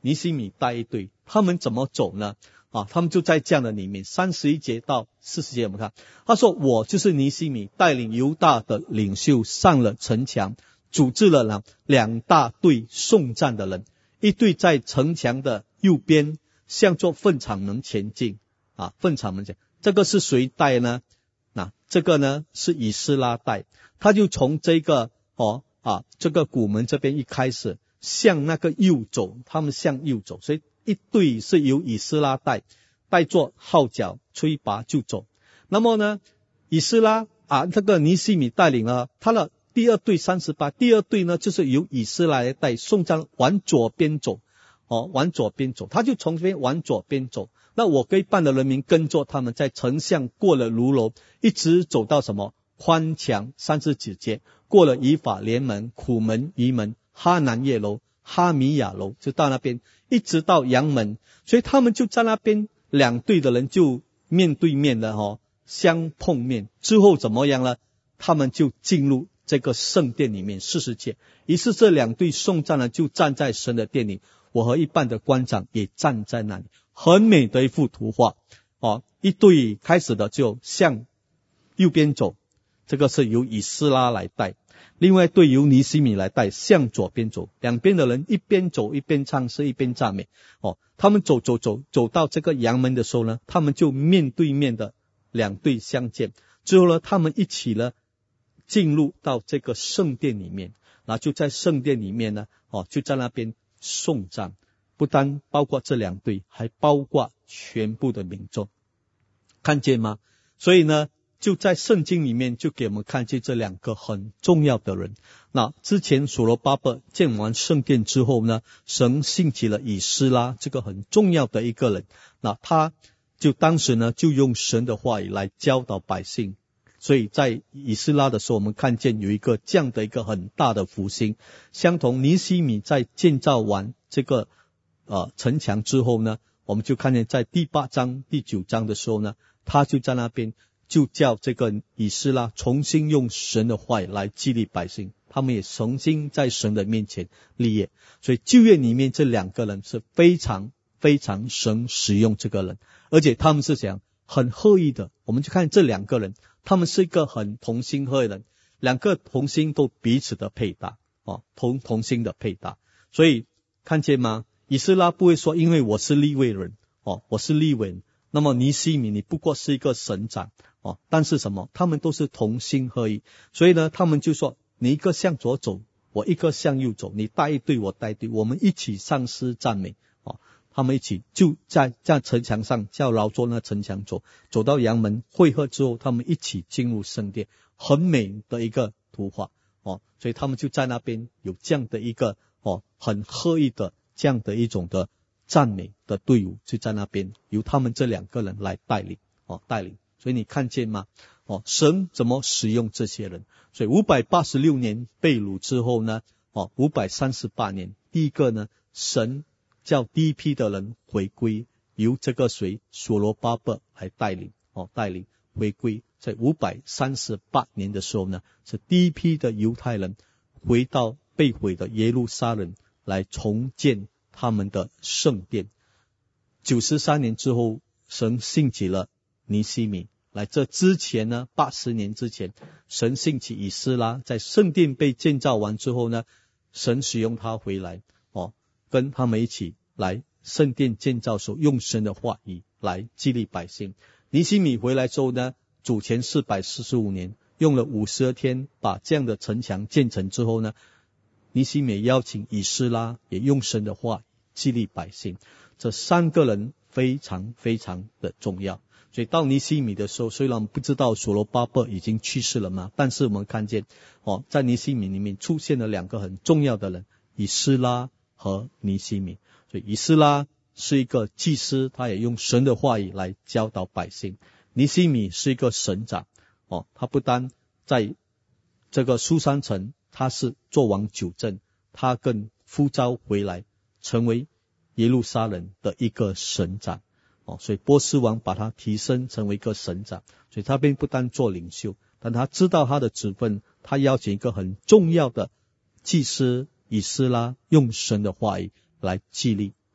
尼西米带一队，他们怎么走呢？啊，他们就在这样的里面，三十一节到四十节，我们看，他说：“我就是尼西米，带领犹大的领袖上了城墙，组织了两两大队送战的人，一队在城墙的右边，向作粪场门前进。啊，粪场门前，这个是谁带呢？那这个呢是以斯拉带，他就从这个哦啊这个古门这边一开始向那个右走，他们向右走，所以一队是由以斯拉带，带作号角，吹拔就走。那么呢，以斯拉啊这个尼西米带领了他的第二队三十八，第二队呢就是由以斯拉来带，送战往左边走，哦往左边走，他就从这边往左边走。那我跟一半的人民跟着他们，在城巷过了卢楼，一直走到什么宽墙三十几节，过了以法莲门、苦门、夷门、哈南叶楼、哈米亚楼，就到那边，一直到阳门。所以他们就在那边，两队的人就面对面的哦相碰面之后怎么样呢？他们就进入这个圣殿里面四十节。于是这两队送战呢，就站在神的殿里，我和一半的官长也站在那里。很美的一幅图画哦，一队开始的就向右边走，这个是由以斯拉来带，另外一队由尼西米来带，向左边走，两边的人一边走一边唱诗一边赞美哦。他们走走走走到这个阳门的时候呢，他们就面对面的两队相见，之后呢，他们一起呢进入到这个圣殿里面，然后就在圣殿里面呢哦就在那边颂赞。不单包括这两队，还包括全部的民众，看见吗？所以呢，就在圣经里面就给我们看见这两个很重要的人。那之前所罗巴伯建完圣殿之后呢，神兴起了以斯拉这个很重要的一个人，那他就当时呢就用神的话语来教导百姓。所以在以斯拉的时候，我们看见有一个这样的一个很大的复兴。相同尼西米在建造完这个呃，城墙之后呢，我们就看见在第八章、第九章的时候呢，他就在那边就叫这个以斯拉重新用神的话语来激励百姓，他们也重新在神的面前立业。所以旧约里面这两个人是非常非常神使用这个人，而且他们是讲很合意的。我们就看这两个人，他们是一个很同心合意的人，两个同心都彼此的配搭哦，同同心的配搭。所以看见吗？以斯拉不会说因为我是利未人哦，我是利未人，那么尼西米你不过是一个省长哦，但是什么？他们都是同心合意，所以呢，他们就说你一个向左走，我一个向右走，你带一队，我带一队，我们一起唱诗赞美哦。他们一起就在在城墙上叫绕着那城墙走，走到阳门会合之后，他们一起进入圣殿，很美的一个图画哦。所以他们就在那边有这样的一个哦很合意的。这样的一种的赞美的队伍就在那边由他们这两个人来带领哦带领。所以你看见吗？哦，神怎么使用这些人？所以五百八十六年被掳之后呢，哦五百三十八年，第一个呢，神叫第一批的人回归，由这个谁所罗巴伯来带领哦带领回归。在五百三十八年的时候呢，是第一批的犹太人回到被毁的耶路撒冷。来重建他们的圣殿。九十三年之后，神兴起了尼西米。来这之前呢，八十年之前，神兴起以斯拉，在圣殿被建造完之后呢，神使用他回来，哦，跟他们一起来圣殿建造时候，用神的话语来激励百姓。尼西米回来之后呢，主前四百四十五年，用了五十二天把这样的城墙建成之后呢，尼西米邀请以斯拉也用神的话激励百姓，这三个人非常非常的重要。所以到尼西米的时候，虽然我们不知道所罗巴伯已经去世了嘛，但是我们看见哦，在尼西米里面出现了两个很重要的人，以斯拉和尼西米。所以以斯拉是一个祭司，他也用神的话语来教导百姓。尼西米是一个省长哦，他不单在这个书珊城他是做王九正，他更呼召回来成为耶路撒冷的一个省长哦，所以波斯王把他提升成为一个省长，所以他并不单做领袖，但他知道他的职分，他邀请一个很重要的祭司以斯拉用神的话语来激励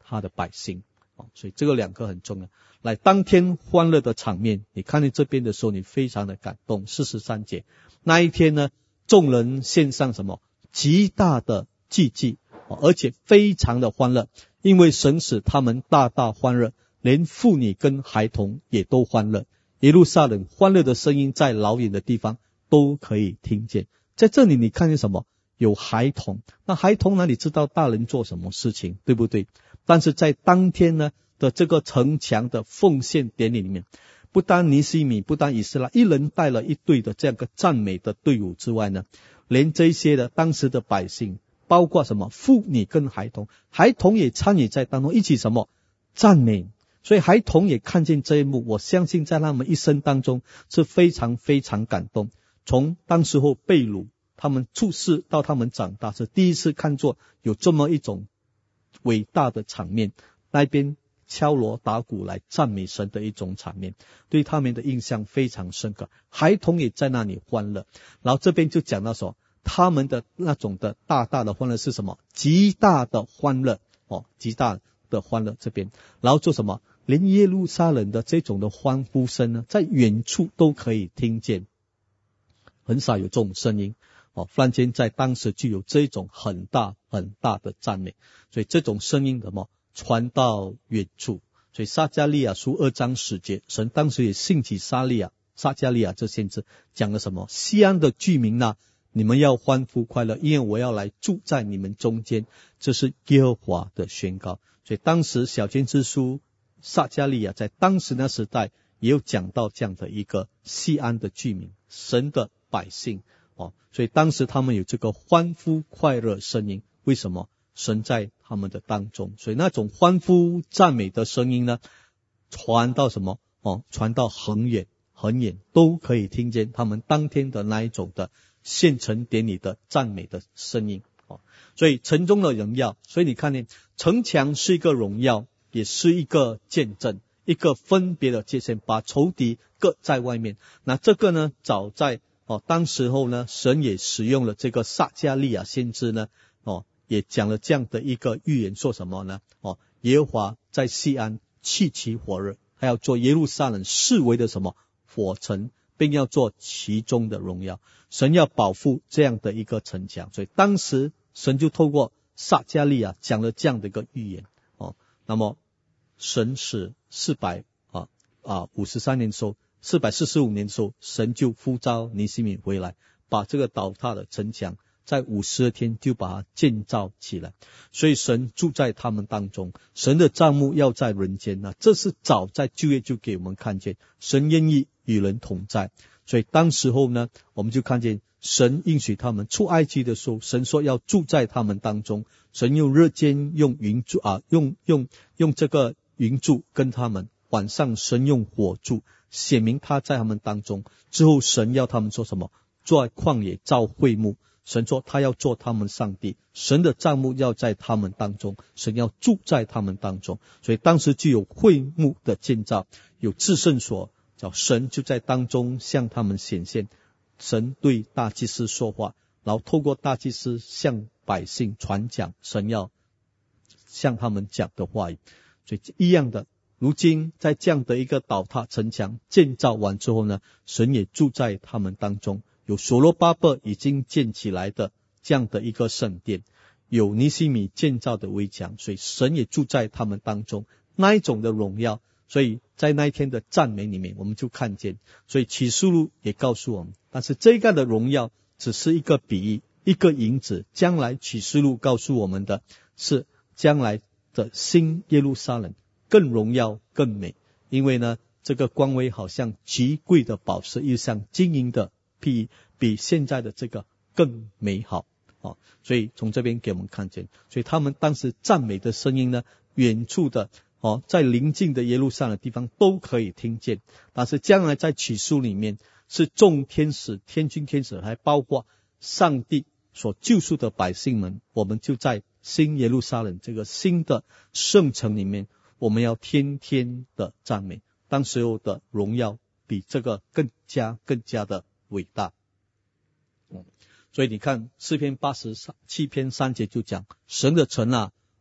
他的百姓。所以这个两个很重要。来，当天欢乐的场面，你看见这边的时候，你非常的感动。四十三节，那一天呢，众人献上什么？极大的祭祭，而且非常的欢乐，因为神使他们大大欢乐，连妇女跟孩童也都欢乐。耶路撒冷欢乐的声音在老远的地方都可以听见。在这里你看见什么？有孩童。那孩童哪里知道大人做什么事情，对不对？但是在当天呢的这个城墙的奉献典礼里面，不单尼西米，不单以斯拉，一人带了一队的这样个赞美的队伍之外呢，连这些的当时的百姓，包括什么妇女跟孩童，孩童也参与在当中，一起什么赞美。所以孩童也看见这一幕，我相信在他们一生当中是非常非常感动。从当时候被掳，他们出世到他们长大，是第一次看作有这么一种伟大的场面，那边敲锣打鼓来赞美神的一种场面，对他们的印象非常深刻。孩童也在那里欢乐。然后这边就讲到说，他们的那种的大大的欢乐是什么？极大的欢乐哦，极大的欢乐这边。然后做什么？连耶路撒冷的这种的欢呼声呢，在远处都可以听见。很少有这种声音哦，忽然间在当时就有这种很大很大的赞美，所以这种声音什么传到远处。所以撒迦利亚书二章十节，神当时也兴起撒利亚撒迦利亚这先知，讲了什么？西安的居民啊，你们要欢呼快乐，因为我要来住在你们中间，这是耶和华的宣告。所以当时小先知书撒迦利亚在当时那时代也有讲到这样的一个西安的居民，神的百姓哦，所以当时他们有这个欢呼快乐声音。为什么？神在他们的当中，所以那种欢呼赞美的声音呢，传到什么哦？传到很远很远，都可以听见他们当天的那一种的献城典礼的赞美的声音哦。所以城中的荣耀，所以你看见城墙是一个荣耀，也是一个见证，一个分别的界限，把仇敌隔在外面。那这个呢，早在哦当时候呢，神也使用了这个撒迦利亚先知呢，哦也讲了这样的一个预言，说什么呢？哦，耶和华在西安弃其火热，还要做耶路撒冷视为的什么火城，并要做其中的荣耀。神要保护这样的一个城墙，所以当时神就透过撒迦利亚讲了这样的一个预言哦。那么神使四百啊啊五十三年的时候，四百四十五年的时候，神就呼召尼西米回来，把这个倒塌的城墙在五十二天就把它建造起来。所以神住在他们当中，神的帐幕要在人间啊，这是早在旧约就给我们看见，神愿意与人同在。所以当时候呢，我们就看见神应许他们出埃及的时候，神说要住在他们当中，神用日间用云柱啊，用用用这个云柱跟他们，晚上神用火柱显明他在他们当中。之后神要他们做什么？做旷野造会幕。神说他要做他们上帝，神的帐幕要在他们当中，神要住在他们当中。所以当时就有会幕的建造，有至圣所，叫神就在当中向他们显现。神对大祭司说话，然后透过大祭司向百姓传讲神要向他们讲的话语。所以一样的，如今在这样的一个倒塌城墙建造完之后呢，神也住在他们当中。有所罗巴伯已经建起来的这样的一个圣殿，有尼西米建造的围墙，所以神也住在他们当中，那一种的荣耀。所以在那一天的赞美里面，我们就看见，所以启示录也告诉我们，但是这个的荣耀只是一个比喻，一个影子。将来启示录告诉我们的是将来的新耶路撒冷更荣耀更美，因为呢这个光辉好像极贵的宝石，又像金银的比比现在的这个更美好哦。所以从这边给我们看见，所以他们当时赞美的声音呢，远处的哦，在邻近的耶路撒冷的地方都可以听见。但是将来在启示里面，是众天使、天君天使，还包括上帝所救赎的百姓们，我们就在新耶路撒冷这个新的圣城里面，我们要天天的赞美。当时候的荣耀比这个更加更加的伟大。嗯，所以你看诗篇八十七篇三节就讲，神的城啊，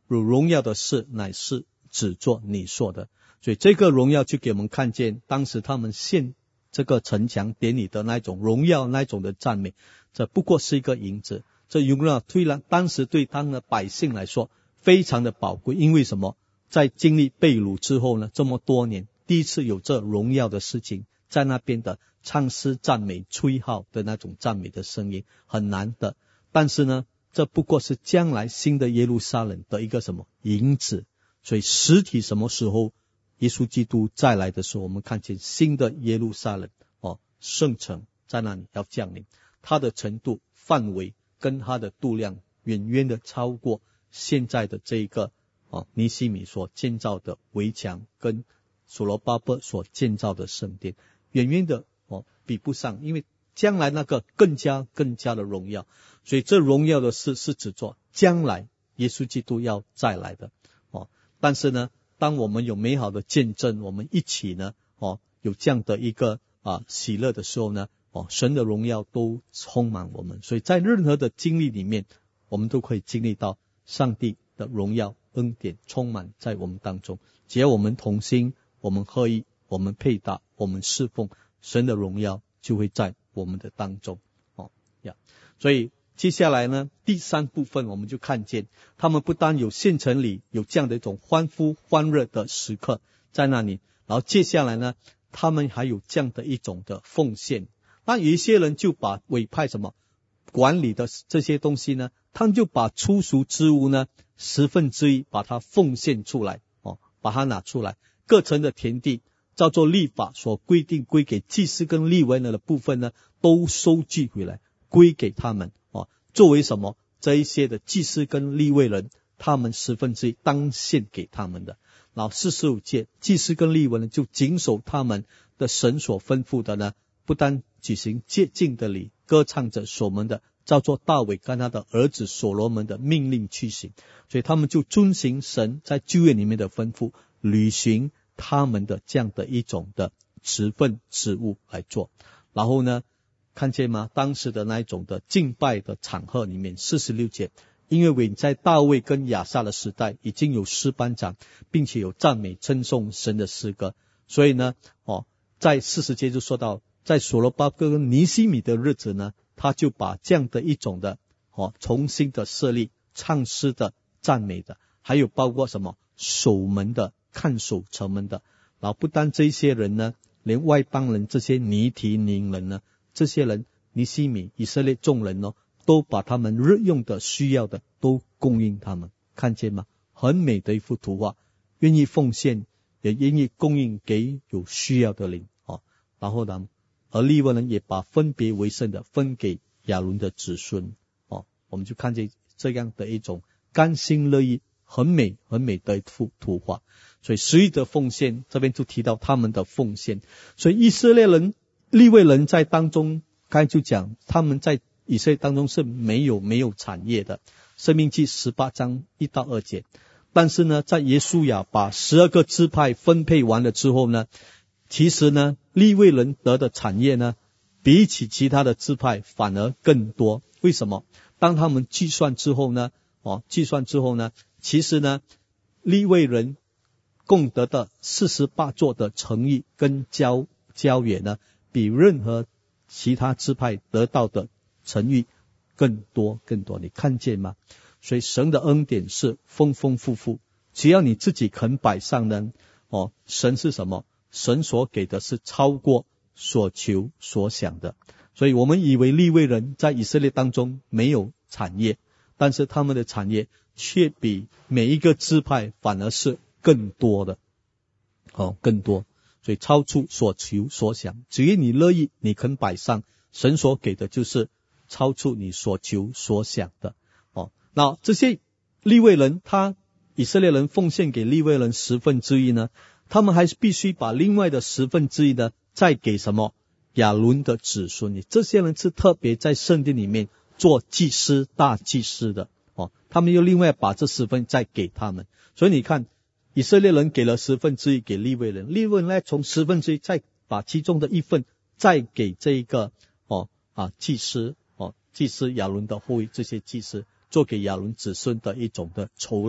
有荣耀的事乃是只做你说的。所以这个荣耀就给我们看见，当时他们献这个城墙典礼的那种荣耀，那种的赞美，这不过是一个影子。这荣耀对了，当时对当的百姓来说非常的宝贵，因为什么？在经历被掳之后呢，这么多年，第一次有这荣耀的事情，在那边的唱诗赞美吹号的那种赞美的声音很难得。但是呢，这不过是将来新的耶路撒冷的一个什么影子。所以实体什么时候耶稣基督再来的时候，我们看见新的耶路撒冷哦，圣城在那里要降临，它的程度范围跟它的度量远远的超过现在的这一个哦尼希米所建造的围墙跟所罗巴伯所建造的圣殿，远远的哦比不上，因为将来那个更加更加的荣耀。所以这荣耀的事是指做将来耶稣基督要再来的哦。但是呢，当我们有美好的见证，我们一起呢哦有这样的一个啊喜乐的时候呢，哦神的荣耀都充满我们。所以在任何的经历里面，我们都可以经历到上帝的荣耀恩典充满在我们当中。只要我们同心，我们合一，我们配搭，我们侍奉，神的荣耀就会在我们的当中哦呀。所以接下来呢，第三部分我们就看见，他们不但有县城里有这样的一种欢呼欢乐的时刻在那里，然后接下来呢，他们还有这样的一种的奉献。那有一些人就把委派什么管理的这些东西呢，他们就把初熟之物呢十分之一把它奉献出来哦，把它拿出来，各城的田地照做律法所规定归给祭司跟利未人的部分呢，都收据回来归给他们哦，作为什么？这一些的祭司跟利未人，他们十分之一当献给他们的。然后四十五节，祭司跟利未人就谨守他们的神所吩咐的呢，不但举行洁净的礼，歌唱着所门的，照做大卫跟他的儿子所罗门的命令去行。所以他们就遵行神在旧约里面的吩咐，履行他们的这样的一种的职分职务来做。然后呢，看见吗？当时的那一种的敬拜的场合里面，四十六节，因为在大卫跟亚撒的时代已经有诗班长，并且有赞美称颂神的诗歌，所以呢哦，在四十节就说到，在所罗巴伯跟尼希米的日子呢，他就把这样的一种的哦重新的设立唱诗的赞美的，还有包括什么守门的看守城门的。然后不单这些人呢，连外邦人这些尼提宁人呢，这些人尼希米以色列众人呢，都把他们日用的需要的都供应他们。看见吗？很美的一幅图画，愿意奉献也愿意供应给有需要的灵哦。然后呢，而利未人也把分别为圣的分给亚伦的子孙哦。我们就看见这样的一种甘心乐意很美很美的一幅图画。所以十一的奉献这边就提到他们的奉献。所以以色列人利未人在当中，刚才就讲他们在以色列当中是没有没有产业的，申命记十八章一到二节。但是呢，在耶稣亚把十二个支派分配完了之后呢，其实呢利未人得的产业呢，比起其他的支派反而更多。为什么？当他们计算之后呢哦，计算之后呢，其实呢利未人共得的四十八座的城邑跟郊郊野呢，比任何其他支派得到的城邑更多更多。你看见吗？所以神的恩典是丰丰富富，只要你自己肯摆上呢哦，神是什么？神所给的是超过所求所想的。所以我们以为利未人在以色列当中没有产业，但是他们的产业却比每一个支派反而是更多的哦，更多。所以超出所求所想，只要你乐意，你肯摆上，神所给的就是超出你所求所想的哦。那这些利未人，他以色列人奉献给利未人十分之一呢，他们还是必须把另外的十分之一呢再给什么？亚伦的子孙。这些人是特别在圣殿里面做祭司大祭司的哦，他们又另外把这十分再给他们。所以你看，以色列人给了十分之一给利未人，利未人呢从十分之一再把其中的一份再给这一个哦啊祭司哦祭司亚伦的后裔，这些祭司做给亚伦子孙的一种的酬劳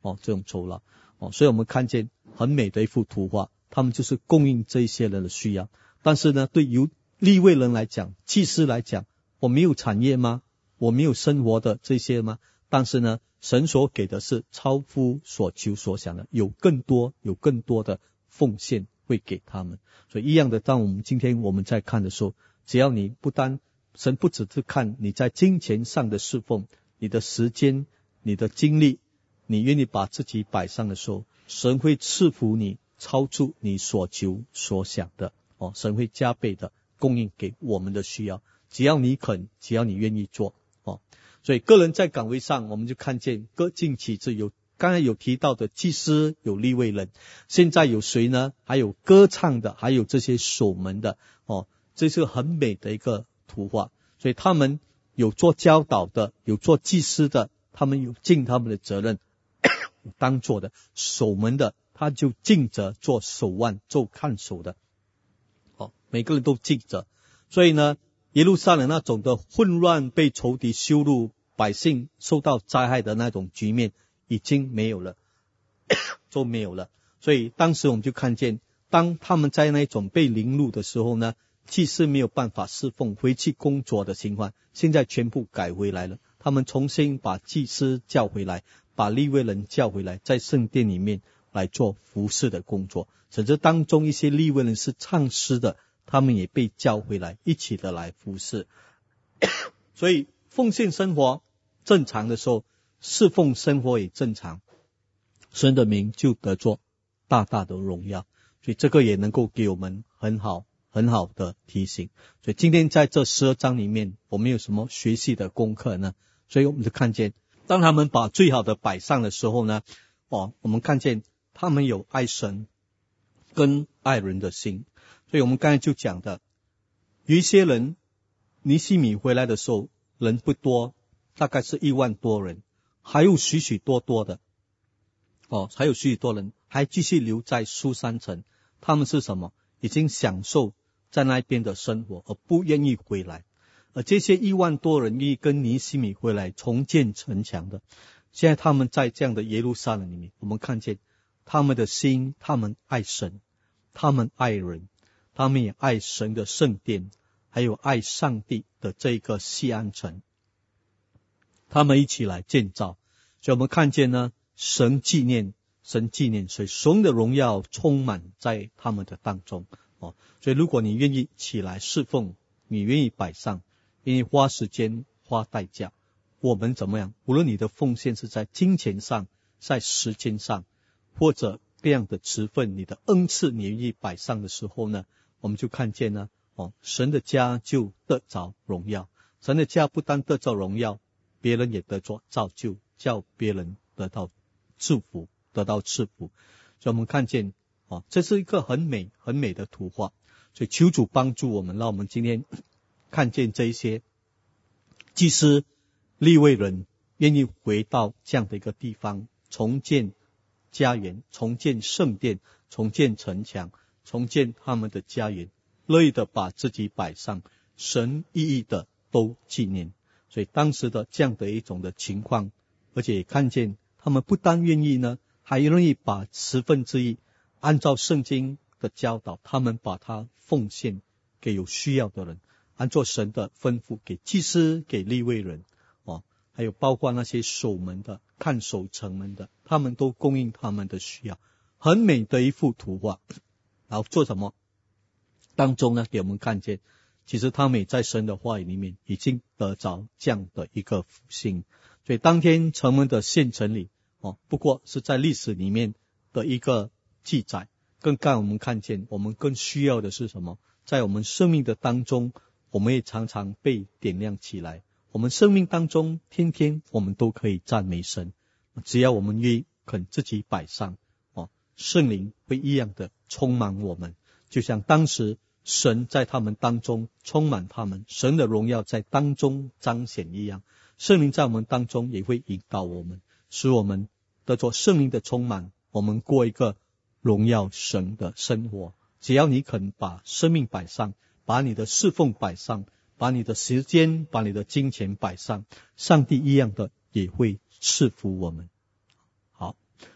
哦，这种酬劳哦，所以我们看见很美的一幅图画，他们就是供应这一些人的需要。但是呢，对于利未人来讲，祭司来讲，我没有产业吗？我没有生活的这些吗？但是呢，神所给的是超乎所求所想的，有更多有更多的奉献会给他们。所以一样的，当我们今天我们在看的时候，只要你不单神不只是看你在金钱上的侍奉，你的时间、你的精力，你愿意把自己摆上的时候，神会赐福你，超出你所求所想的哦，神会加倍的供应给我们的需要，只要你肯，只要你愿意做哦。所以个人在岗位上，我们就看见各尽其职，有刚才有提到的祭司，有利未人，现在有谁呢？还有歌唱的，还有这些守门的哦，这是很美的一个图画。所以他们有做教导的，有做祭司的，他们有尽他们的责任当做的；守门的，他就尽责做守望、做看守的。哦，每个人都尽责。所以呢，耶路撒冷那种的混乱、被仇敌羞辱、百姓受到灾害的那种局面已经没有了，都没有了。所以当时我们就看见，当他们在那种被凌辱的时候呢，祭司没有办法侍奉，回去工作的情况，现在全部改回来了。他们重新把祭司叫回来，把利未人叫回来，在圣殿里面来做服侍的工作。甚至当中一些利未人是唱诗的，他们也被叫回来，一起的来服侍。所以奉献生活正常的时候，侍奉生活也正常，神的名就得做大大的荣耀。所以这个也能够给我们很好很好的提醒。所以今天在这十二章里面，我们有什么学习的功课呢？所以我们就看见，当他们把最好的摆上的时候呢，哦，我们看见他们有爱神跟爱人的心。所以我们刚才就讲的，有一些人尼希米回来的时候人不多，大概是一万多人，还有许许多多的哦，还有许许多人还继续留在书珊城。他们是什么？已经享受在那边的生活，而不愿意回来。而这些一万多人愿意跟尼希米回来重建城墙的，现在他们在这样的耶路撒冷里面，我们看见他们的心，他们爱神，他们爱人，他们也爱神的圣殿，还有爱上帝的这个锡安城，他们一起来建造。所以我们看见呢，神纪念神纪念，所以神的荣耀充满在他们的当中哦。所以如果你愿意起来侍奉，你愿意摆上，愿意花时间花代价，我们怎么样？无论你的奉献是在金钱上，在时间上，或者各样的职分，你的恩赐你愿意摆上的时候呢，我们就看见呢，哦，神的家就得着荣耀。神的家不单得着荣耀，别人也得着造就，叫别人得到祝福，得到赐福。所以我们看见哦，这是一个很美很美的图画。所以求主帮助我们，让我们今天看见这一些祭司利未人愿意回到这样的一个地方，重建家园，重建圣殿，重建城墙，重建他们的家园，乐意的把自己摆上，神意义的都纪念。所以当时的这样的一种的情况，而且也看见他们不单愿意呢，还愿意把十分之一按照圣经的教导，他们把它奉献给有需要的人，按照神的吩咐给祭司，给利未人哦，还有包括那些守门的、看守城门的，他们都供应他们的需要。很美的一幅图画。然后做什么？当中呢，给我们看见其实他们也在神的话语里面已经得着这样的一个复兴。所以当天城门的县城里哦，不过是在历史里面的一个记载。更干我们看见我们更需要的是什么？在我们生命的当中，我们也常常被点亮起来。我们生命当中天天我们都可以赞美神，只要我们愿意肯自己摆上哦，圣灵会一样的充满我们，就像当时神在他们当中充满他们，神的荣耀在当中彰显一样。圣灵在我们当中也会引导我们，使我们得着圣灵的充满，我们过一个荣耀神的生活。只要你肯把生命摆上，把你的侍奉摆上，把你的时间，把你的金钱摆上，上帝一样的也会赐福我们。好，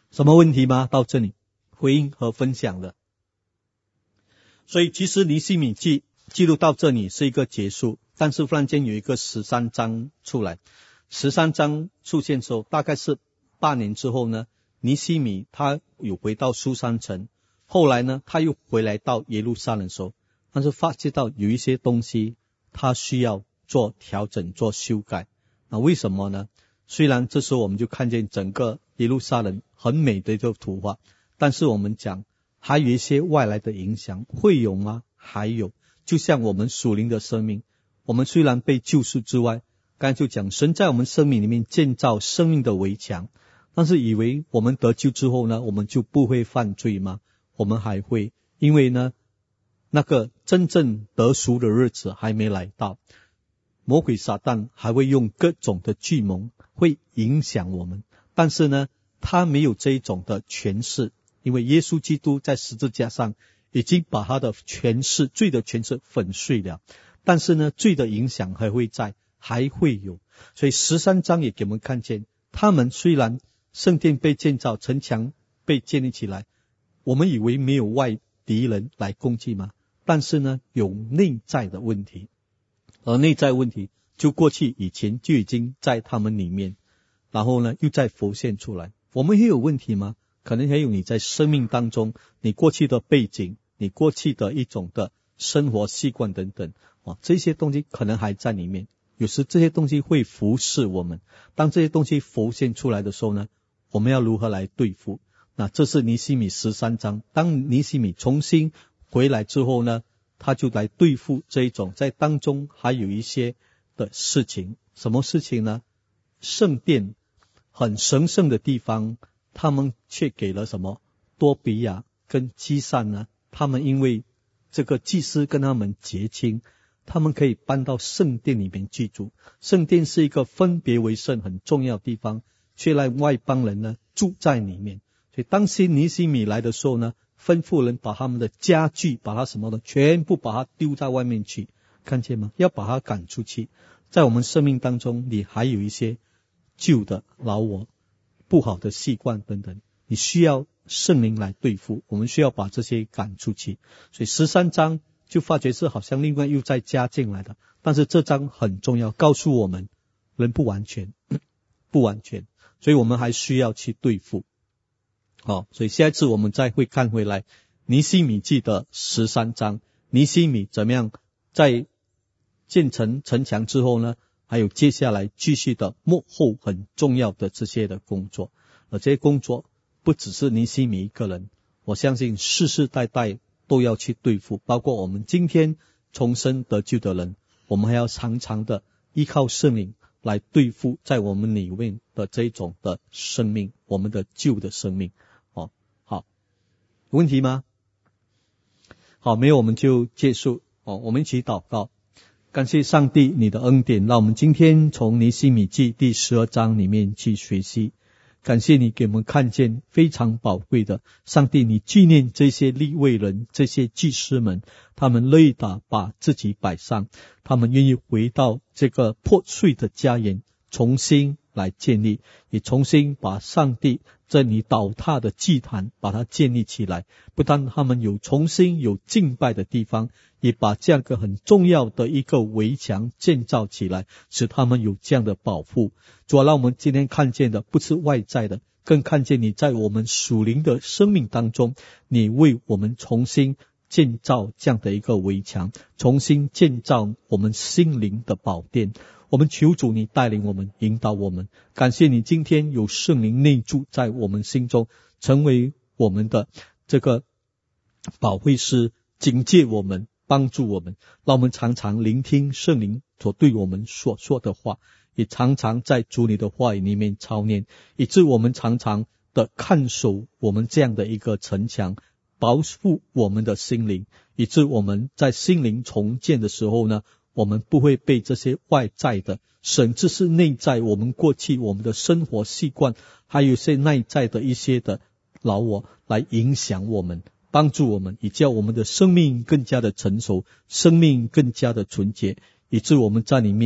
什么问题吗？到这里回应和分享的。所以其实尼希米记记录到这里是一个结束，但是忽然间有一个十三章出来。十三章出现的时候，大概是八年之后呢，尼希米他有回到书珊城，后来呢他又回来到耶路撒冷的时候，但是发觉到有一些东西他需要做调整做修改。那为什么呢？虽然这时候我们就看见整个耶路撒冷很美的一个图画，但是我们讲还有一些外来的影响，会有吗？还有，就像我们属灵的生命，我们虽然被救赎之外，刚才就讲神在我们生命里面建造生命的围墙，但是以为我们得救之后呢，我们就不会犯罪吗？我们还会，因为呢那个真正得赎的日子还没来到，魔鬼撒旦还会用各种的计谋会影响我们，但是呢他没有这一种的权势，因为耶稣基督在十字架上已经把他的权势罪的权势粉碎了，但是呢罪的影响还会在，还会有。所以十三章也给我们看见，他们虽然圣殿被建造，城墙被建立起来，我们以为没有外敌人来攻击吗？但是呢有内在的问题，而内在问题就过去以前就已经在他们里面，然后呢又再浮现出来。我们也有问题吗？可能还有你在生命当中你过去的背景，你过去的一种的生活习惯等等，哦，这些东西可能还在里面。有时这些东西会服侍我们，当这些东西浮现出来的时候呢，我们要如何来对付？那这是尼希米十三章，当尼希米重新回来之后呢，他就来对付这一种在当中还有一些的事情。什么事情呢？圣殿很神圣的地方，他们却给了什么？多比亚跟基散呢？他们因为这个祭司跟他们结亲，他们可以搬到圣殿里面居住。圣殿是一个分别为圣很重要的地方，却让外邦人呢住在里面。所以当时尼希米来的时候呢，吩咐人把他们的家具，把他什么的全部把它丢在外面去，看见吗？要把它赶出去。在我们生命当中，你还有一些旧的老我、不好的习惯等等，你需要圣灵来对付，我们需要把这些赶出去。所以十三章就发觉是好像另外又再加进来的，但是这章很重要，告诉我们人不完全不完全，所以我们还需要去对付。好，所以下一次我们再会看回来尼希米记的十三章，尼希米怎么样在建成城墙之后呢，还有接下来继续的幕后很重要的这些的工作。而这些工作不只是尼希米一个人，我相信世世代代都要去对付，包括我们今天重生得救的人，我们还要常常的依靠圣灵来对付在我们里面的这种的生命，我们的旧的生命。哦，好，有问题吗？好，没有我们就结束。哦，我们一起祷告。感谢上帝你的恩典，让我们今天从尼希米记第十二章里面去学习。感谢你给我们看见非常宝贵的，上帝你纪念这些利未人，这些祭司们，他们乐意打把自己摆上，他们愿意回到这个破碎的家园重新来建立，也重新把上帝这里倒塌的祭坛把它建立起来。不但他们有重新有敬拜的地方，也把这样一个很重要的一个围墙建造起来，使他们有这样的保护。主啊，让我们今天看见的不是外在的，更看见你在我们属灵的生命当中，你为我们重新建造这样的一个围墙，重新建造我们心灵的宝殿。我们求主你带领我们，引导我们。感谢你今天有圣灵内住在我们心中，成为我们的这个保惠师，警戒我们，帮助我们，让我们常常聆听圣灵所对我们所说的话，也常常在主你的话语里面操练，以致我们常常的看守我们这样的一个城墙，保护我们的心灵，以致我们在心灵重建的时候呢，我们不会被这些外在的，甚至是内在我们过去我们的生活习惯，还有一些内在的一些的老我来影响我们，帮助我们，以叫我们的生命更加的成熟，生命更加的纯洁，以致我们在你面前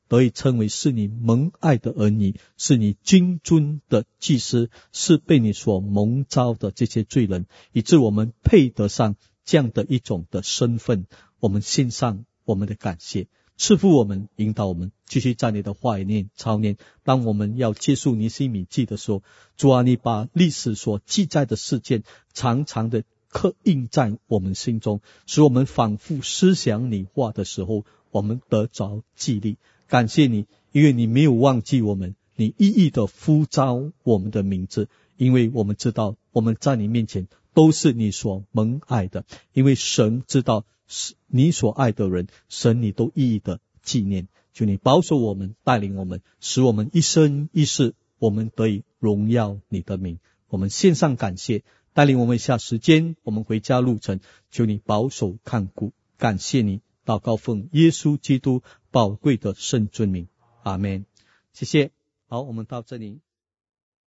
得以称为是你蒙爱的儿女，是你君尊的祭司，是被你所蒙召的这些罪人，以致我们配得上这样的一种的身份。我们献上我们的感谢，赐福我们，引导我们继续在你的话语念操念。当我们要接触尼希米记的时候，主啊，你把历史所记载的事件常常的刻印在我们心中，使我们反复思想你话的时候，我们得着激励。感谢你，因为你没有忘记我们，你一一的呼召我们的名字，因为我们知道我们在你面前都是你所蒙爱的，因为神知道你所爱的人，神你都一一的纪念。求你保守我们，带领我们，使我们一生一世我们得以荣耀你的名。我们献上感谢，带领我们下时间，我们回家路程，求你保守看顾。感谢你，祷告奉耶稣基督宝贵的圣尊名，阿们。谢谢。好，我们到这里。